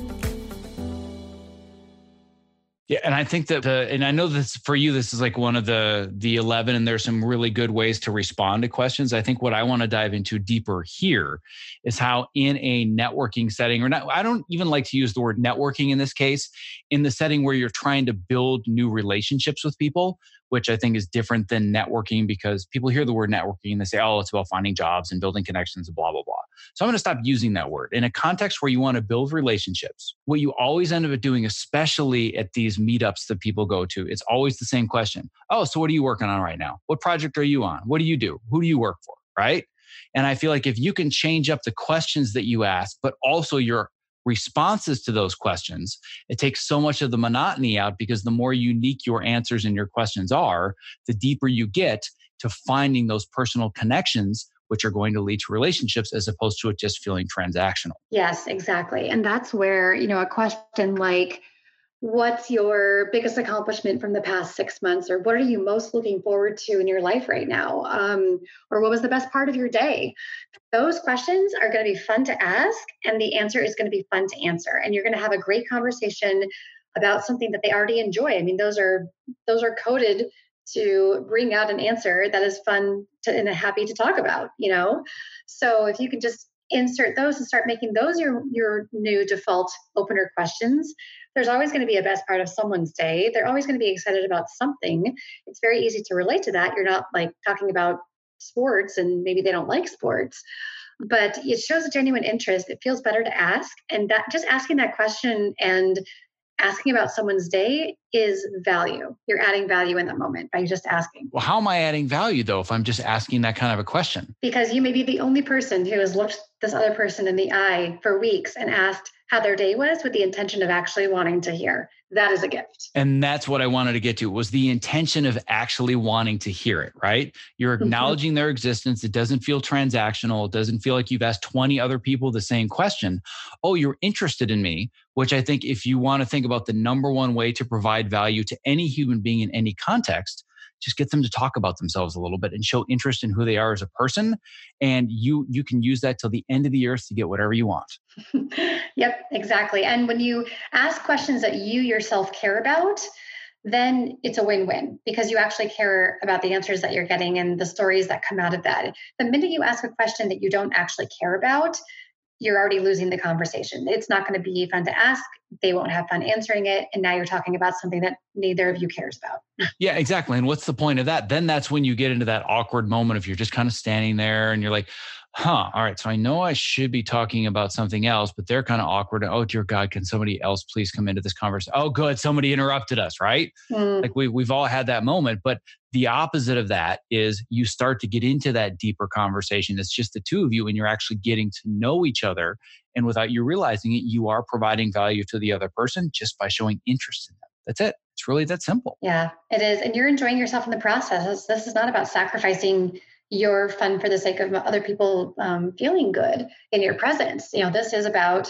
Yeah, and I think that and I know this for you, this is like one of the 11, and there's some really good ways to respond to questions. I think what I want to dive into deeper here is how in a networking setting, or not, I don't even like to use the word networking in this case, in the setting where you're trying to build new relationships with people, which I think is different than networking, because people hear the word networking and they say, oh, it's about finding jobs and building connections and blah, blah, blah. So I'm going to stop using that word. In a context where you want to build relationships, what you always end up doing, especially at these meetups that people go to, it's always the same question. Oh, so what are you working on right now? What project are you on? What do you do? Who do you work for? Right? And I feel like if you can change up the questions that you ask, but also your responses to those questions, it takes so much of the monotony out, because the more unique your answers and your questions are, the deeper you get to finding those personal connections, which are going to lead to relationships as opposed to it just feeling transactional. Yes, exactly. And that's where, a question like, what's your biggest accomplishment from the past 6 months? Or what are you most looking forward to in your life right now? Or what was the best part of your day? Those questions are going to be fun to ask, and the answer is going to be fun to answer. And you're going to have a great conversation about something that they already enjoy. I mean, those are coded to bring out an answer that is fun and happy to talk about, So if you can just insert those and start making those your new default opener questions, there's always going to be a best part of someone's day. They're always going to be excited about something. It's very easy to relate to that. You're not like talking about sports and maybe they don't like sports, but it shows a genuine interest. It feels better to ask. And that just asking that question and asking about someone's day is value. You're adding value in that moment by just asking. Well, how am I adding value though, if I'm just asking that kind of a question? Because you may be the only person who has looked this other person in the eye for weeks and asked how their day was with the intention of actually wanting to hear. That is a gift. And that's what I wanted to get to, was the intention of actually wanting to hear it, right? You're acknowledging their existence. It doesn't feel transactional. It doesn't feel like you've asked 20 other people the same question. Oh, you're interested in me, which I think if you want to think about the number one way to provide value to any human being in any context, just get them to talk about themselves a little bit and show interest in who they are as a person. And you can use that till the end of the earth to get whatever you want. Yep, exactly. And when you ask questions that you yourself care about, then it's a win-win because you actually care about the answers that you're getting and the stories that come out of that. The minute you ask a question that you don't actually care about, you're already losing the conversation. It's not going to be fun to ask. They won't have fun answering it. And now you're talking about something that neither of you cares about. Yeah, exactly. And what's the point of that? Then that's when you get into that awkward moment of you're just kind of standing there and you're like, all right, so I know I should be talking about something else, but they're kind of awkward. Oh, dear God, can somebody else please come into this conversation? Oh, good. Somebody interrupted us, right? Like we've all had that moment. But the opposite of that is you start to get into that deeper conversation. It's just the two of you and you're actually getting to know each other. And without you realizing it, you are providing value to the other person just by showing interest in them. That's it. It's really that simple. Yeah, it is. And you're enjoying yourself in the process. This is not about sacrificing your fun for the sake of other people feeling good in your presence. This is about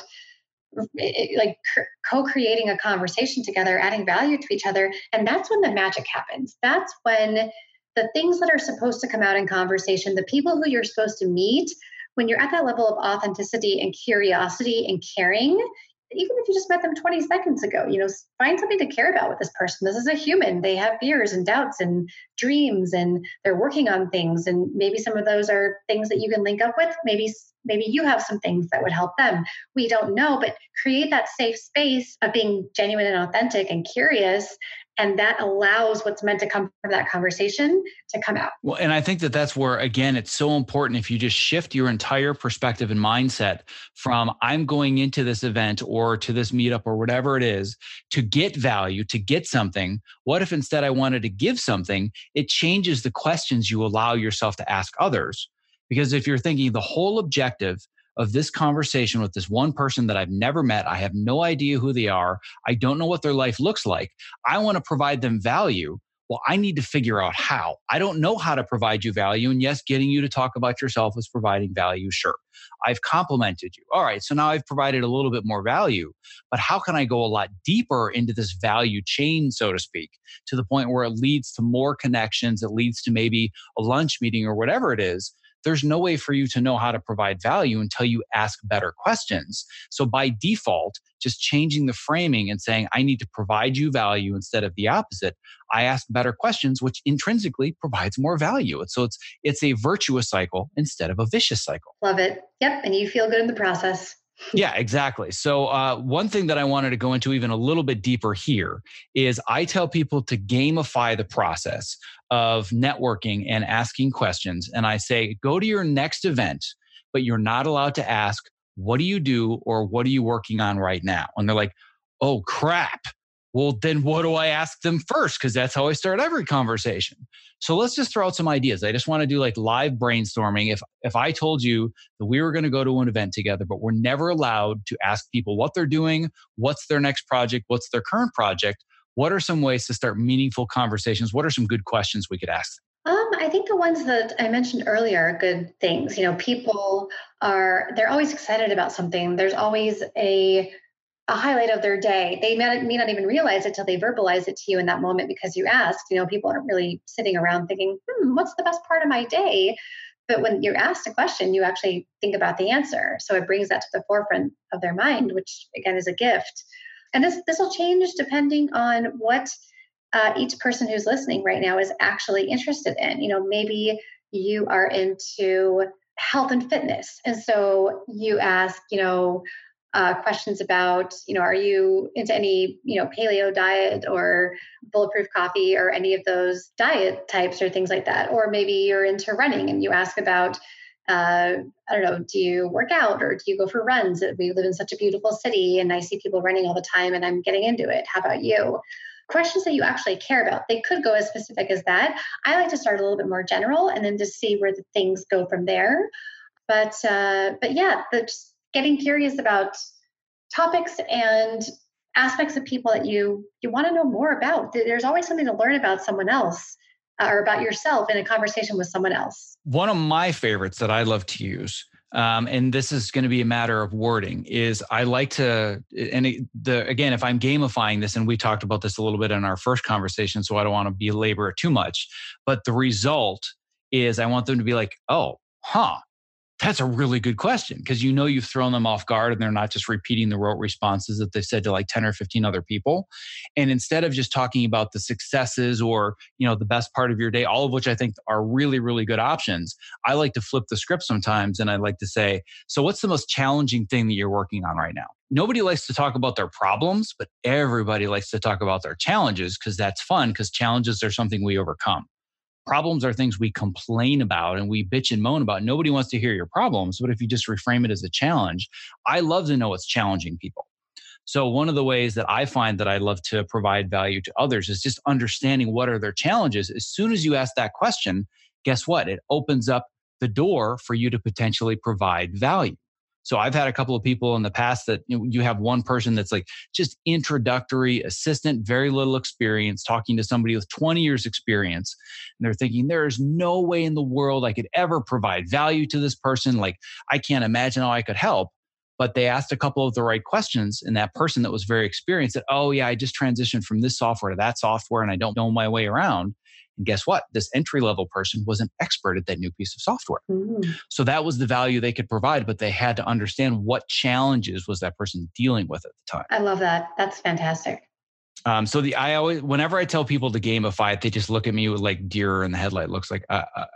co-creating a conversation together, adding value to each other. And that's when the magic happens. That's when the things that are supposed to come out in conversation, the people who you're supposed to meet, when you're at that level of authenticity and curiosity and caring, even if you just met them 20 seconds ago, find something to care about with this person. This is a human. They have fears and doubts and dreams, and they're working on things. And maybe some of those are things that you can link up with. Maybe you have some things that would help them. We don't know, but create that safe space of being genuine and authentic and curious. And that allows what's meant to come from that conversation to come out. Well, and I think that's where, again, it's so important if you just shift your entire perspective and mindset from I'm going into this event or to this meetup or whatever it is to get value, to get something. What if instead I wanted to give something? It changes the questions you allow yourself to ask others. Because if you're thinking the whole objective of this conversation with this one person that I've never met, I have no idea who they are, I don't know what their life looks like, I want to provide them value. Well, I need to figure out how. I don't know how to provide you value. And yes, getting you to talk about yourself is providing value. Sure. I've complimented you. All right. So now I've provided a little bit more value, but how can I go a lot deeper into this value chain, so to speak, to the point where it leads to more connections, it leads to maybe a lunch meeting or whatever it is. There's no way for you to know how to provide value until you ask better questions. So by default, just changing the framing and saying, I need to provide you value instead of the opposite. I ask better questions, which intrinsically provides more value. And so it's a virtuous cycle instead of a vicious cycle. Love it. Yep. And you feel good in the process. Yeah, exactly. So one thing that I wanted to go into even a little bit deeper here is I tell people to gamify the process of networking and asking questions. And I say, go to your next event, but you're not allowed to ask, what do you do or what are you working on right now? And they're like, oh, crap. Well, then what do I ask them first? Because that's how I start every conversation. So let's just throw out some ideas. I just want to do like live brainstorming. If I told you that we were going to go to an event together, but we're never allowed to ask people what they're doing, what's their next project, what's their current project, what are some ways to start meaningful conversations? What are some good questions we could ask them? I think the ones that I mentioned earlier are good things. People they're always excited about something. There's always a highlight of their day. They may not even realize it till they verbalize it to you in that moment because you asked. People aren't really sitting around thinking, what's the best part of my day? But when you're asked a question, you actually think about the answer. So it brings that to the forefront of their mind, which again is a gift. And this will change depending on what each person who's listening right now is actually interested in. Maybe you are into health and fitness. And so you ask, questions about, are you into any, paleo diet or bulletproof coffee or any of those diet types or things like that? Or maybe you're into running and you ask about, I don't know, do you work out or do you go for runs? We live in such a beautiful city and I see people running all the time and I'm getting into it. How about you? Questions that you actually care about. They could go as specific as that. I like to start a little bit more general and then just see where the things go from there. But yeah, just getting curious about topics and aspects of people that you want to know more about. There's always something to learn about someone else or about yourself in a conversation with someone else. One of my favorites that I love to use, and this is going to be a matter of wording, is I like to, again, if I'm gamifying this, and we talked about this a little bit in our first conversation, so I don't want to belabor it too much, but the result is I want them to be like, oh, huh. That's a really good question because you've thrown them off guard and they're not just repeating the rote responses that they said to like 10 or 15 other people. And instead of just talking about the successes or, the best part of your day, all of which I think are really, really good options, I like to flip the script sometimes and I like to say, so what's the most challenging thing that you're working on right now? Nobody likes to talk about their problems, but everybody likes to talk about their challenges because that's fun because challenges are something we overcome. Problems are things we complain about and we bitch and moan about. Nobody wants to hear your problems, but if you just reframe it as a challenge, I love to know what's challenging people. So one of the ways that I find that I love to provide value to others is just understanding what are their challenges. As soon as you ask that question, guess what? It opens up the door for you to potentially provide value. So I've had a couple of people in the past that you have one person that's like just introductory assistant, very little experience, talking to somebody with 20 years experience. And they're thinking, there is no way in the world I could ever provide value to this person. Like, I can't imagine how I could help. But they asked a couple of the right questions. And that person that was very experienced said, oh yeah, I just transitioned from this software to that software and I don't know my way around. And guess what? This entry-level person was an expert at that new piece of software. So that was the value they could provide, but they had to understand what challenges was that person dealing with at the time. I love that. That's fantastic. Whenever I tell people to gamify it, they just look at me with like deer in the headlight looks. Like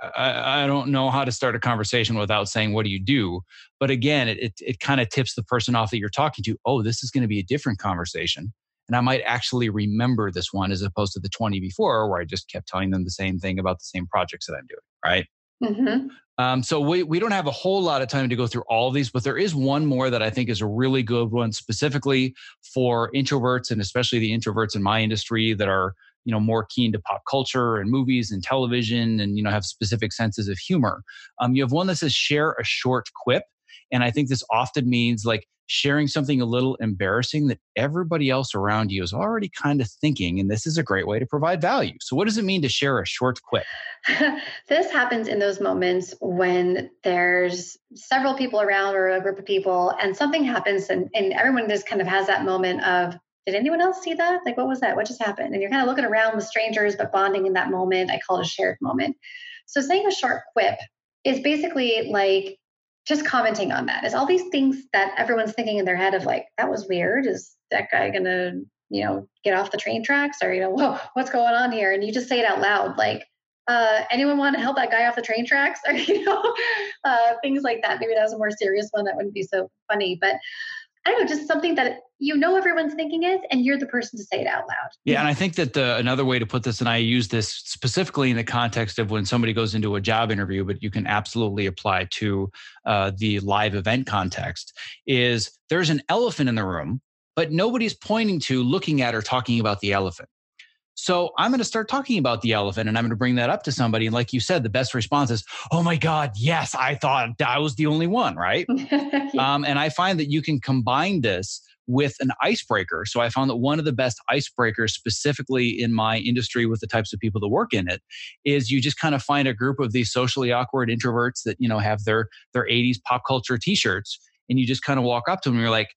I don't know how to start a conversation without saying, what do you do? But again, it kind of tips the person off that you're talking to. Oh, this is going to be a different conversation. And I might actually remember this one as opposed to the 20 before where I just kept telling them the same thing about the same projects that I'm doing, right? Mm-hmm. So we don't have a whole lot of time to go through all of these, but there is one more that I think is a really good one specifically for introverts and especially the introverts in my industry that are, more keen to pop culture and movies and television and, have specific senses of humor. You have one that says share a short quip. And I think this often means like sharing something a little embarrassing that everybody else around you is already kind of thinking. And this is a great way to provide value. So what does it mean to share a short quip? This happens in those moments when there's several people around or a group of people and something happens and everyone just kind of has that moment of, did anyone else see that? Like, what was that? What just happened? And you're kind of looking around with strangers, but bonding in that moment. I call it a shared moment. So saying a short quip is basically like, just commenting on that. Is all these things that everyone's thinking in their head of like, that was weird. Is that guy going to, get off the train tracks or, whoa, what's going on here? And you just say it out loud. Like, anyone want to help that guy off the train tracks or, things like that. Maybe that was a more serious one. That wouldn't be so funny, but I don't know, just something that everyone's thinking it, and you're the person to say it out loud. Yeah, and I think that another way to put this, and I use this specifically in the context of when somebody goes into a job interview, but you can absolutely apply to the live event context, is there's an elephant in the room, but nobody's pointing to, looking at, or talking about the elephant. So I'm going to start talking about the elephant and I'm going to bring that up to somebody. And like you said, the best response is, oh my God, yes, I thought I was the only one, right? And I find that you can combine this with an icebreaker. So I found that one of the best icebreakers specifically in my industry with the types of people that work in it is you just kind of find a group of these socially awkward introverts that, have their 80s pop culture t-shirts. And you just kind of walk up to them and you're like,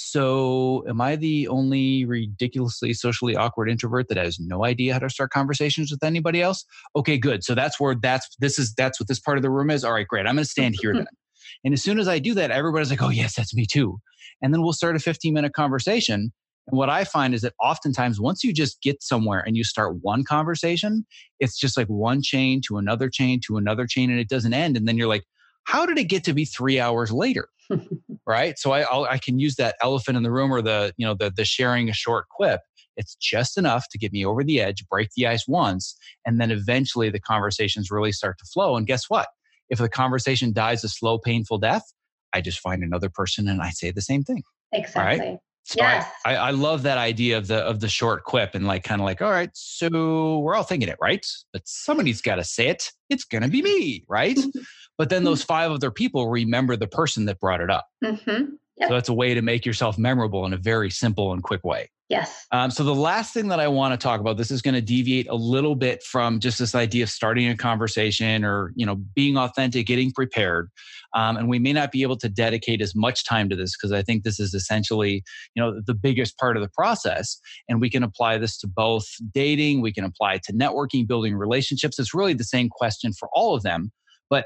so am I the only ridiculously socially awkward introvert that has no idea how to start conversations with anybody else? Okay, good. So that's what this part of the room is. All right, great. I'm going to stand here then. And as soon as I do that, everybody's like, oh yes, that's me too. And then we'll start a 15-minute conversation. And what I find is that oftentimes once you just get somewhere and you start one conversation, it's just like one chain to another chain to another chain and it doesn't end. And then you're like, how did it get to be 3 hours later? Right. So I can use that elephant in the room or the sharing a short quip. It's just enough to get me over the edge, break the ice once, and then eventually the conversations really start to flow. And guess what? If the conversation dies a slow, painful death, I just find another person and I say the same thing. Exactly. Right? So yes. I love that idea of the short quip and like kind of like, all right, so we're all thinking it, right? But somebody's got to say it. It's going to be me, right? But then those 5 other people remember the person that brought it up. Mm-hmm. Yep. So that's a way to make yourself memorable in a very simple and quick way. Yes. So the last thing that I want to talk about, this is going to deviate a little bit from just this idea of starting a conversation or, being authentic, getting prepared. And we may not be able to dedicate as much time to this because I think this is essentially, the biggest part of the process. And we can apply this to both dating. We can apply it to networking, building relationships. It's really the same question for all of them. But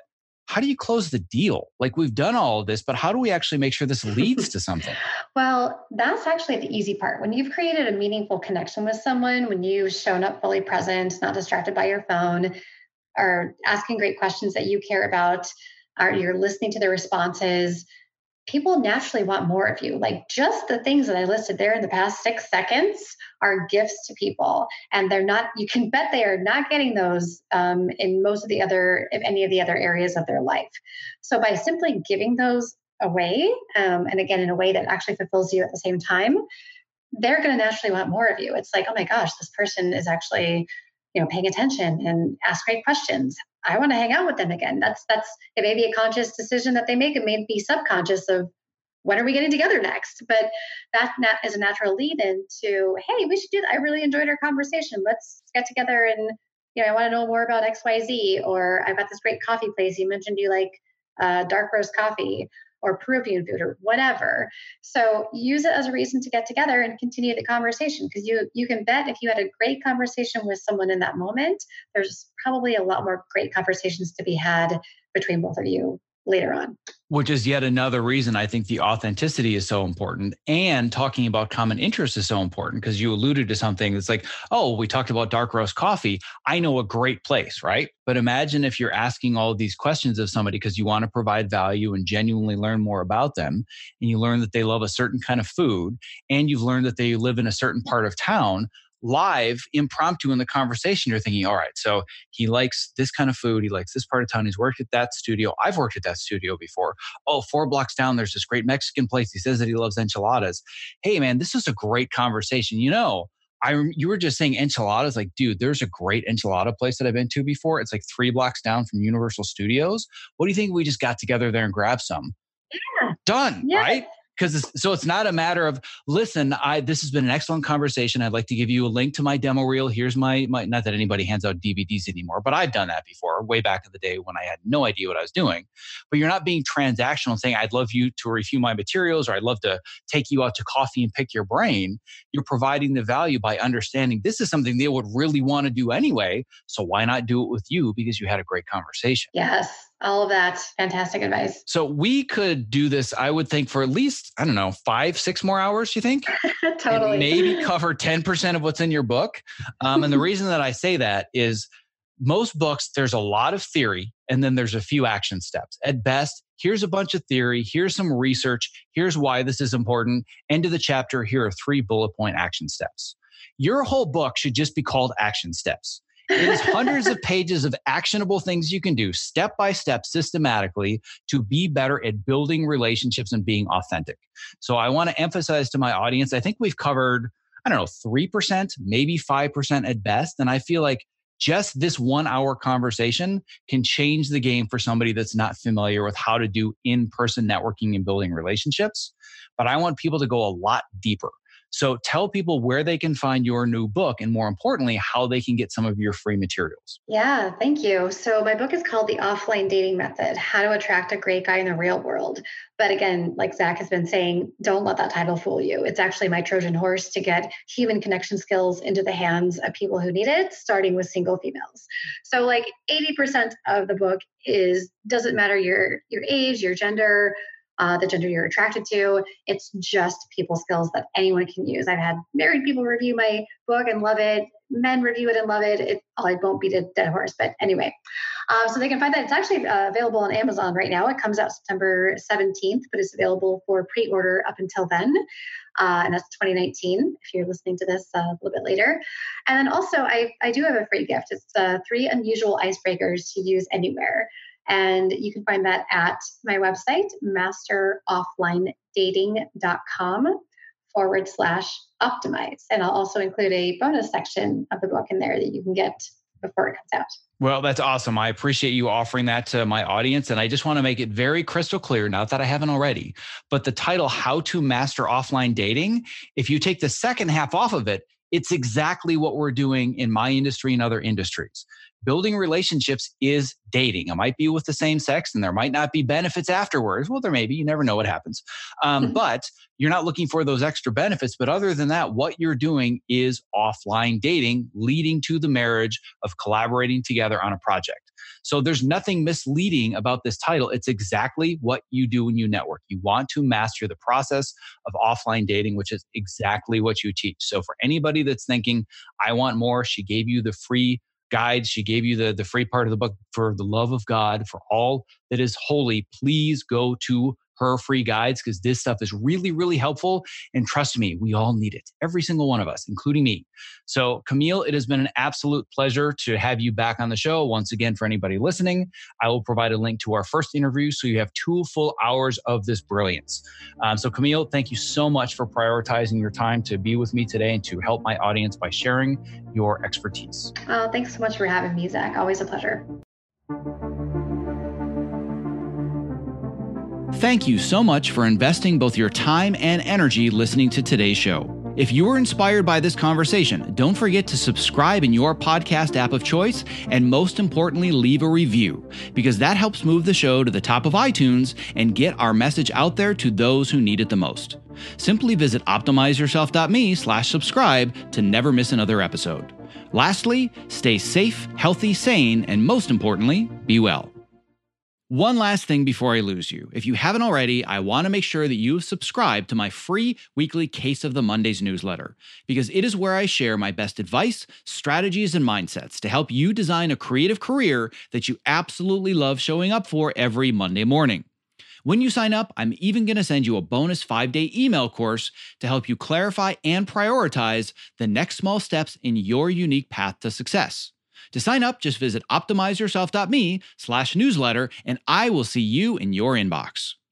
how do you close the deal? Like, we've done all of this, but how do we actually make sure this leads to something? Well, that's actually the easy part. When you've created a meaningful connection with someone, when you've shown up fully present, not distracted by your phone, or asking great questions that you care about, or you're listening to their responses, people naturally want more of you. Like, just the things that I listed there in the past 6 seconds are gifts to people. And they're not, you can bet they are not getting those in most of the other, if any of the other areas of their life. So by simply giving those away, and again, in a way that actually fulfills you at the same time, they're going to naturally want more of you. It's like, oh my gosh, this person is actually, paying attention and ask great questions. I want to hang out with them again. That's it may be a conscious decision that they make. It may be subconscious of when are we getting together next? But that is a natural lead into, hey, we should do that. I really enjoyed our conversation. Let's get together and, I want to know more about XYZ, or I've got this great coffee place. You mentioned you like dark roast coffee or Peruvian food or whatever. So use it as a reason to get together and continue the conversation, because you can bet if you had a great conversation with someone in that moment, there's probably a lot more great conversations to be had between both of you later on. Which is yet another reason I think the authenticity is so important, and talking about common interests is so important, because you alluded to something that's like, oh, we talked about dark roast coffee. I know a great place, right? But imagine if you're asking all of these questions of somebody because you want to provide value and genuinely learn more about them, and you learn that they love a certain kind of food, and you've learned that they live in a certain part of town. Live, impromptu in the conversation, you're thinking, all right, so he likes this kind of food. He likes this part of town. He's worked at that studio. I've worked at that studio before. Oh, 4 blocks down, there's this great Mexican place. He says that he loves enchiladas. Hey, man, this is a great conversation. You were just saying enchiladas. Like, dude, there's a great enchilada place that I've been to before. It's like 3 blocks down from Universal Studios. What do you think we just got together there and grabbed some? Yeah. Done, yeah. Right? So it's not a matter of, listen, this has been an excellent conversation. I'd like to give you a link to my demo reel. Here's my not that anybody hands out DVDs anymore, but I've done that before, way back in the day when I had no idea what I was doing. But you're not being transactional and saying, I'd love you to review my materials, or I'd love to take you out to coffee and pick your brain. You're providing the value by understanding this is something they would really want to do anyway. So why not do it with you because you had a great conversation? Yes. All of that. Fantastic advice. So we could do this, I would think, for at least, 5-6 more hours, you think? Totally. And maybe cover 10% of what's in your book. And the reason that I say that is most books, there's a lot of theory, and then there's a few action steps. At best, here's a bunch of theory, here's some research, here's why this is important. End of the chapter, here are 3 bullet point action steps. Your whole book should just be called Action Steps. It is hundreds of pages of actionable things you can do step by step systematically to be better at building relationships and being authentic. So I want to emphasize to my audience, I think we've covered, 3%, maybe 5% at best. And I feel like just this 1-hour conversation can change the game for somebody that's not familiar with how to do in-person networking and building relationships. But I want people to go a lot deeper. So tell people where they can find your new book, and more importantly, how they can get some of your free materials. Yeah, thank you. So my book is called The Offline Dating Method: How to Attract a Great Guy in the Real World. But again, like Zach has been saying, don't let that title fool you. It's actually my Trojan horse to get human connection skills into the hands of people who need it, starting with single females. So like 80% of the book doesn't matter your age, your gender, the gender you're attracted to. It's just people skills that anyone can use. I've had married people review my book and love it. Men review it and love it. I won't beat a dead horse, but anyway. So they can find that. It's actually available on Amazon right now. It comes out September 17th, but it's available for pre-order up until then. And that's 2019, if you're listening to this a little bit later. And then also, I do have a free gift. It's 3 unusual icebreakers to use anywhere. And you can find that at my website, masterofflinedating.com/optimize. And I'll also include a bonus section of the book in there that you can get before it comes out. Well, that's awesome. I appreciate you offering that to my audience. And I just want to make it very crystal clear, not that I haven't already, but the title, How to Master Offline Dating, if you take the second half off of it, it's exactly what we're doing in my industry and other industries. building relationships is dating. It might be with the same sex and there might not be benefits afterwards. Well, there may be, you never know what happens. But you're not looking for those extra benefits. But other than that, what you're doing is offline dating, leading to the marriage of collaborating together on a project. So there's nothing misleading about this title. It's exactly what you do when you network. You want to master the process of offline dating, which is exactly what you teach. So for anybody that's thinking, I want more, she gave you the free guide. She gave you the free part of the book, For the Love of God, for all that is holy. Please go to her free guides because this stuff is really, really helpful. And trust me, we all need it. Every single one of us, including me. So Camille, it has been an absolute pleasure to have you back on the show. Once again, for anybody listening, I will provide a link to our first interview so you have 2 full hours of this brilliance. So Camille, thank you so much for prioritizing your time to be with me today and to help my audience by sharing your expertise. Thanks so much for having me, Zach. Always a pleasure. Thank you so much for investing both your time and energy listening to today's show. If you were inspired by this conversation, don't forget to subscribe in your podcast app of choice, and most importantly, leave a review, because that helps move the show to the top of iTunes and get our message out there to those who need it the most. Simply visit optimizeyourself.me/subscribe to never miss another episode. Lastly, stay safe, healthy, sane, and most importantly, be well. One last thing before I lose you. If you haven't already, I want to make sure that you subscribe to my free weekly Case of the Mondays newsletter, because it is where I share my best advice, strategies, and mindsets to help you design a creative career that you absolutely love showing up for every Monday morning. When you sign up, I'm even going to send you a bonus 5-day email course to help you clarify and prioritize the next small steps in your unique path to success. To sign up, just visit optimizeyourself.me/newsletter, and I will see you in your inbox.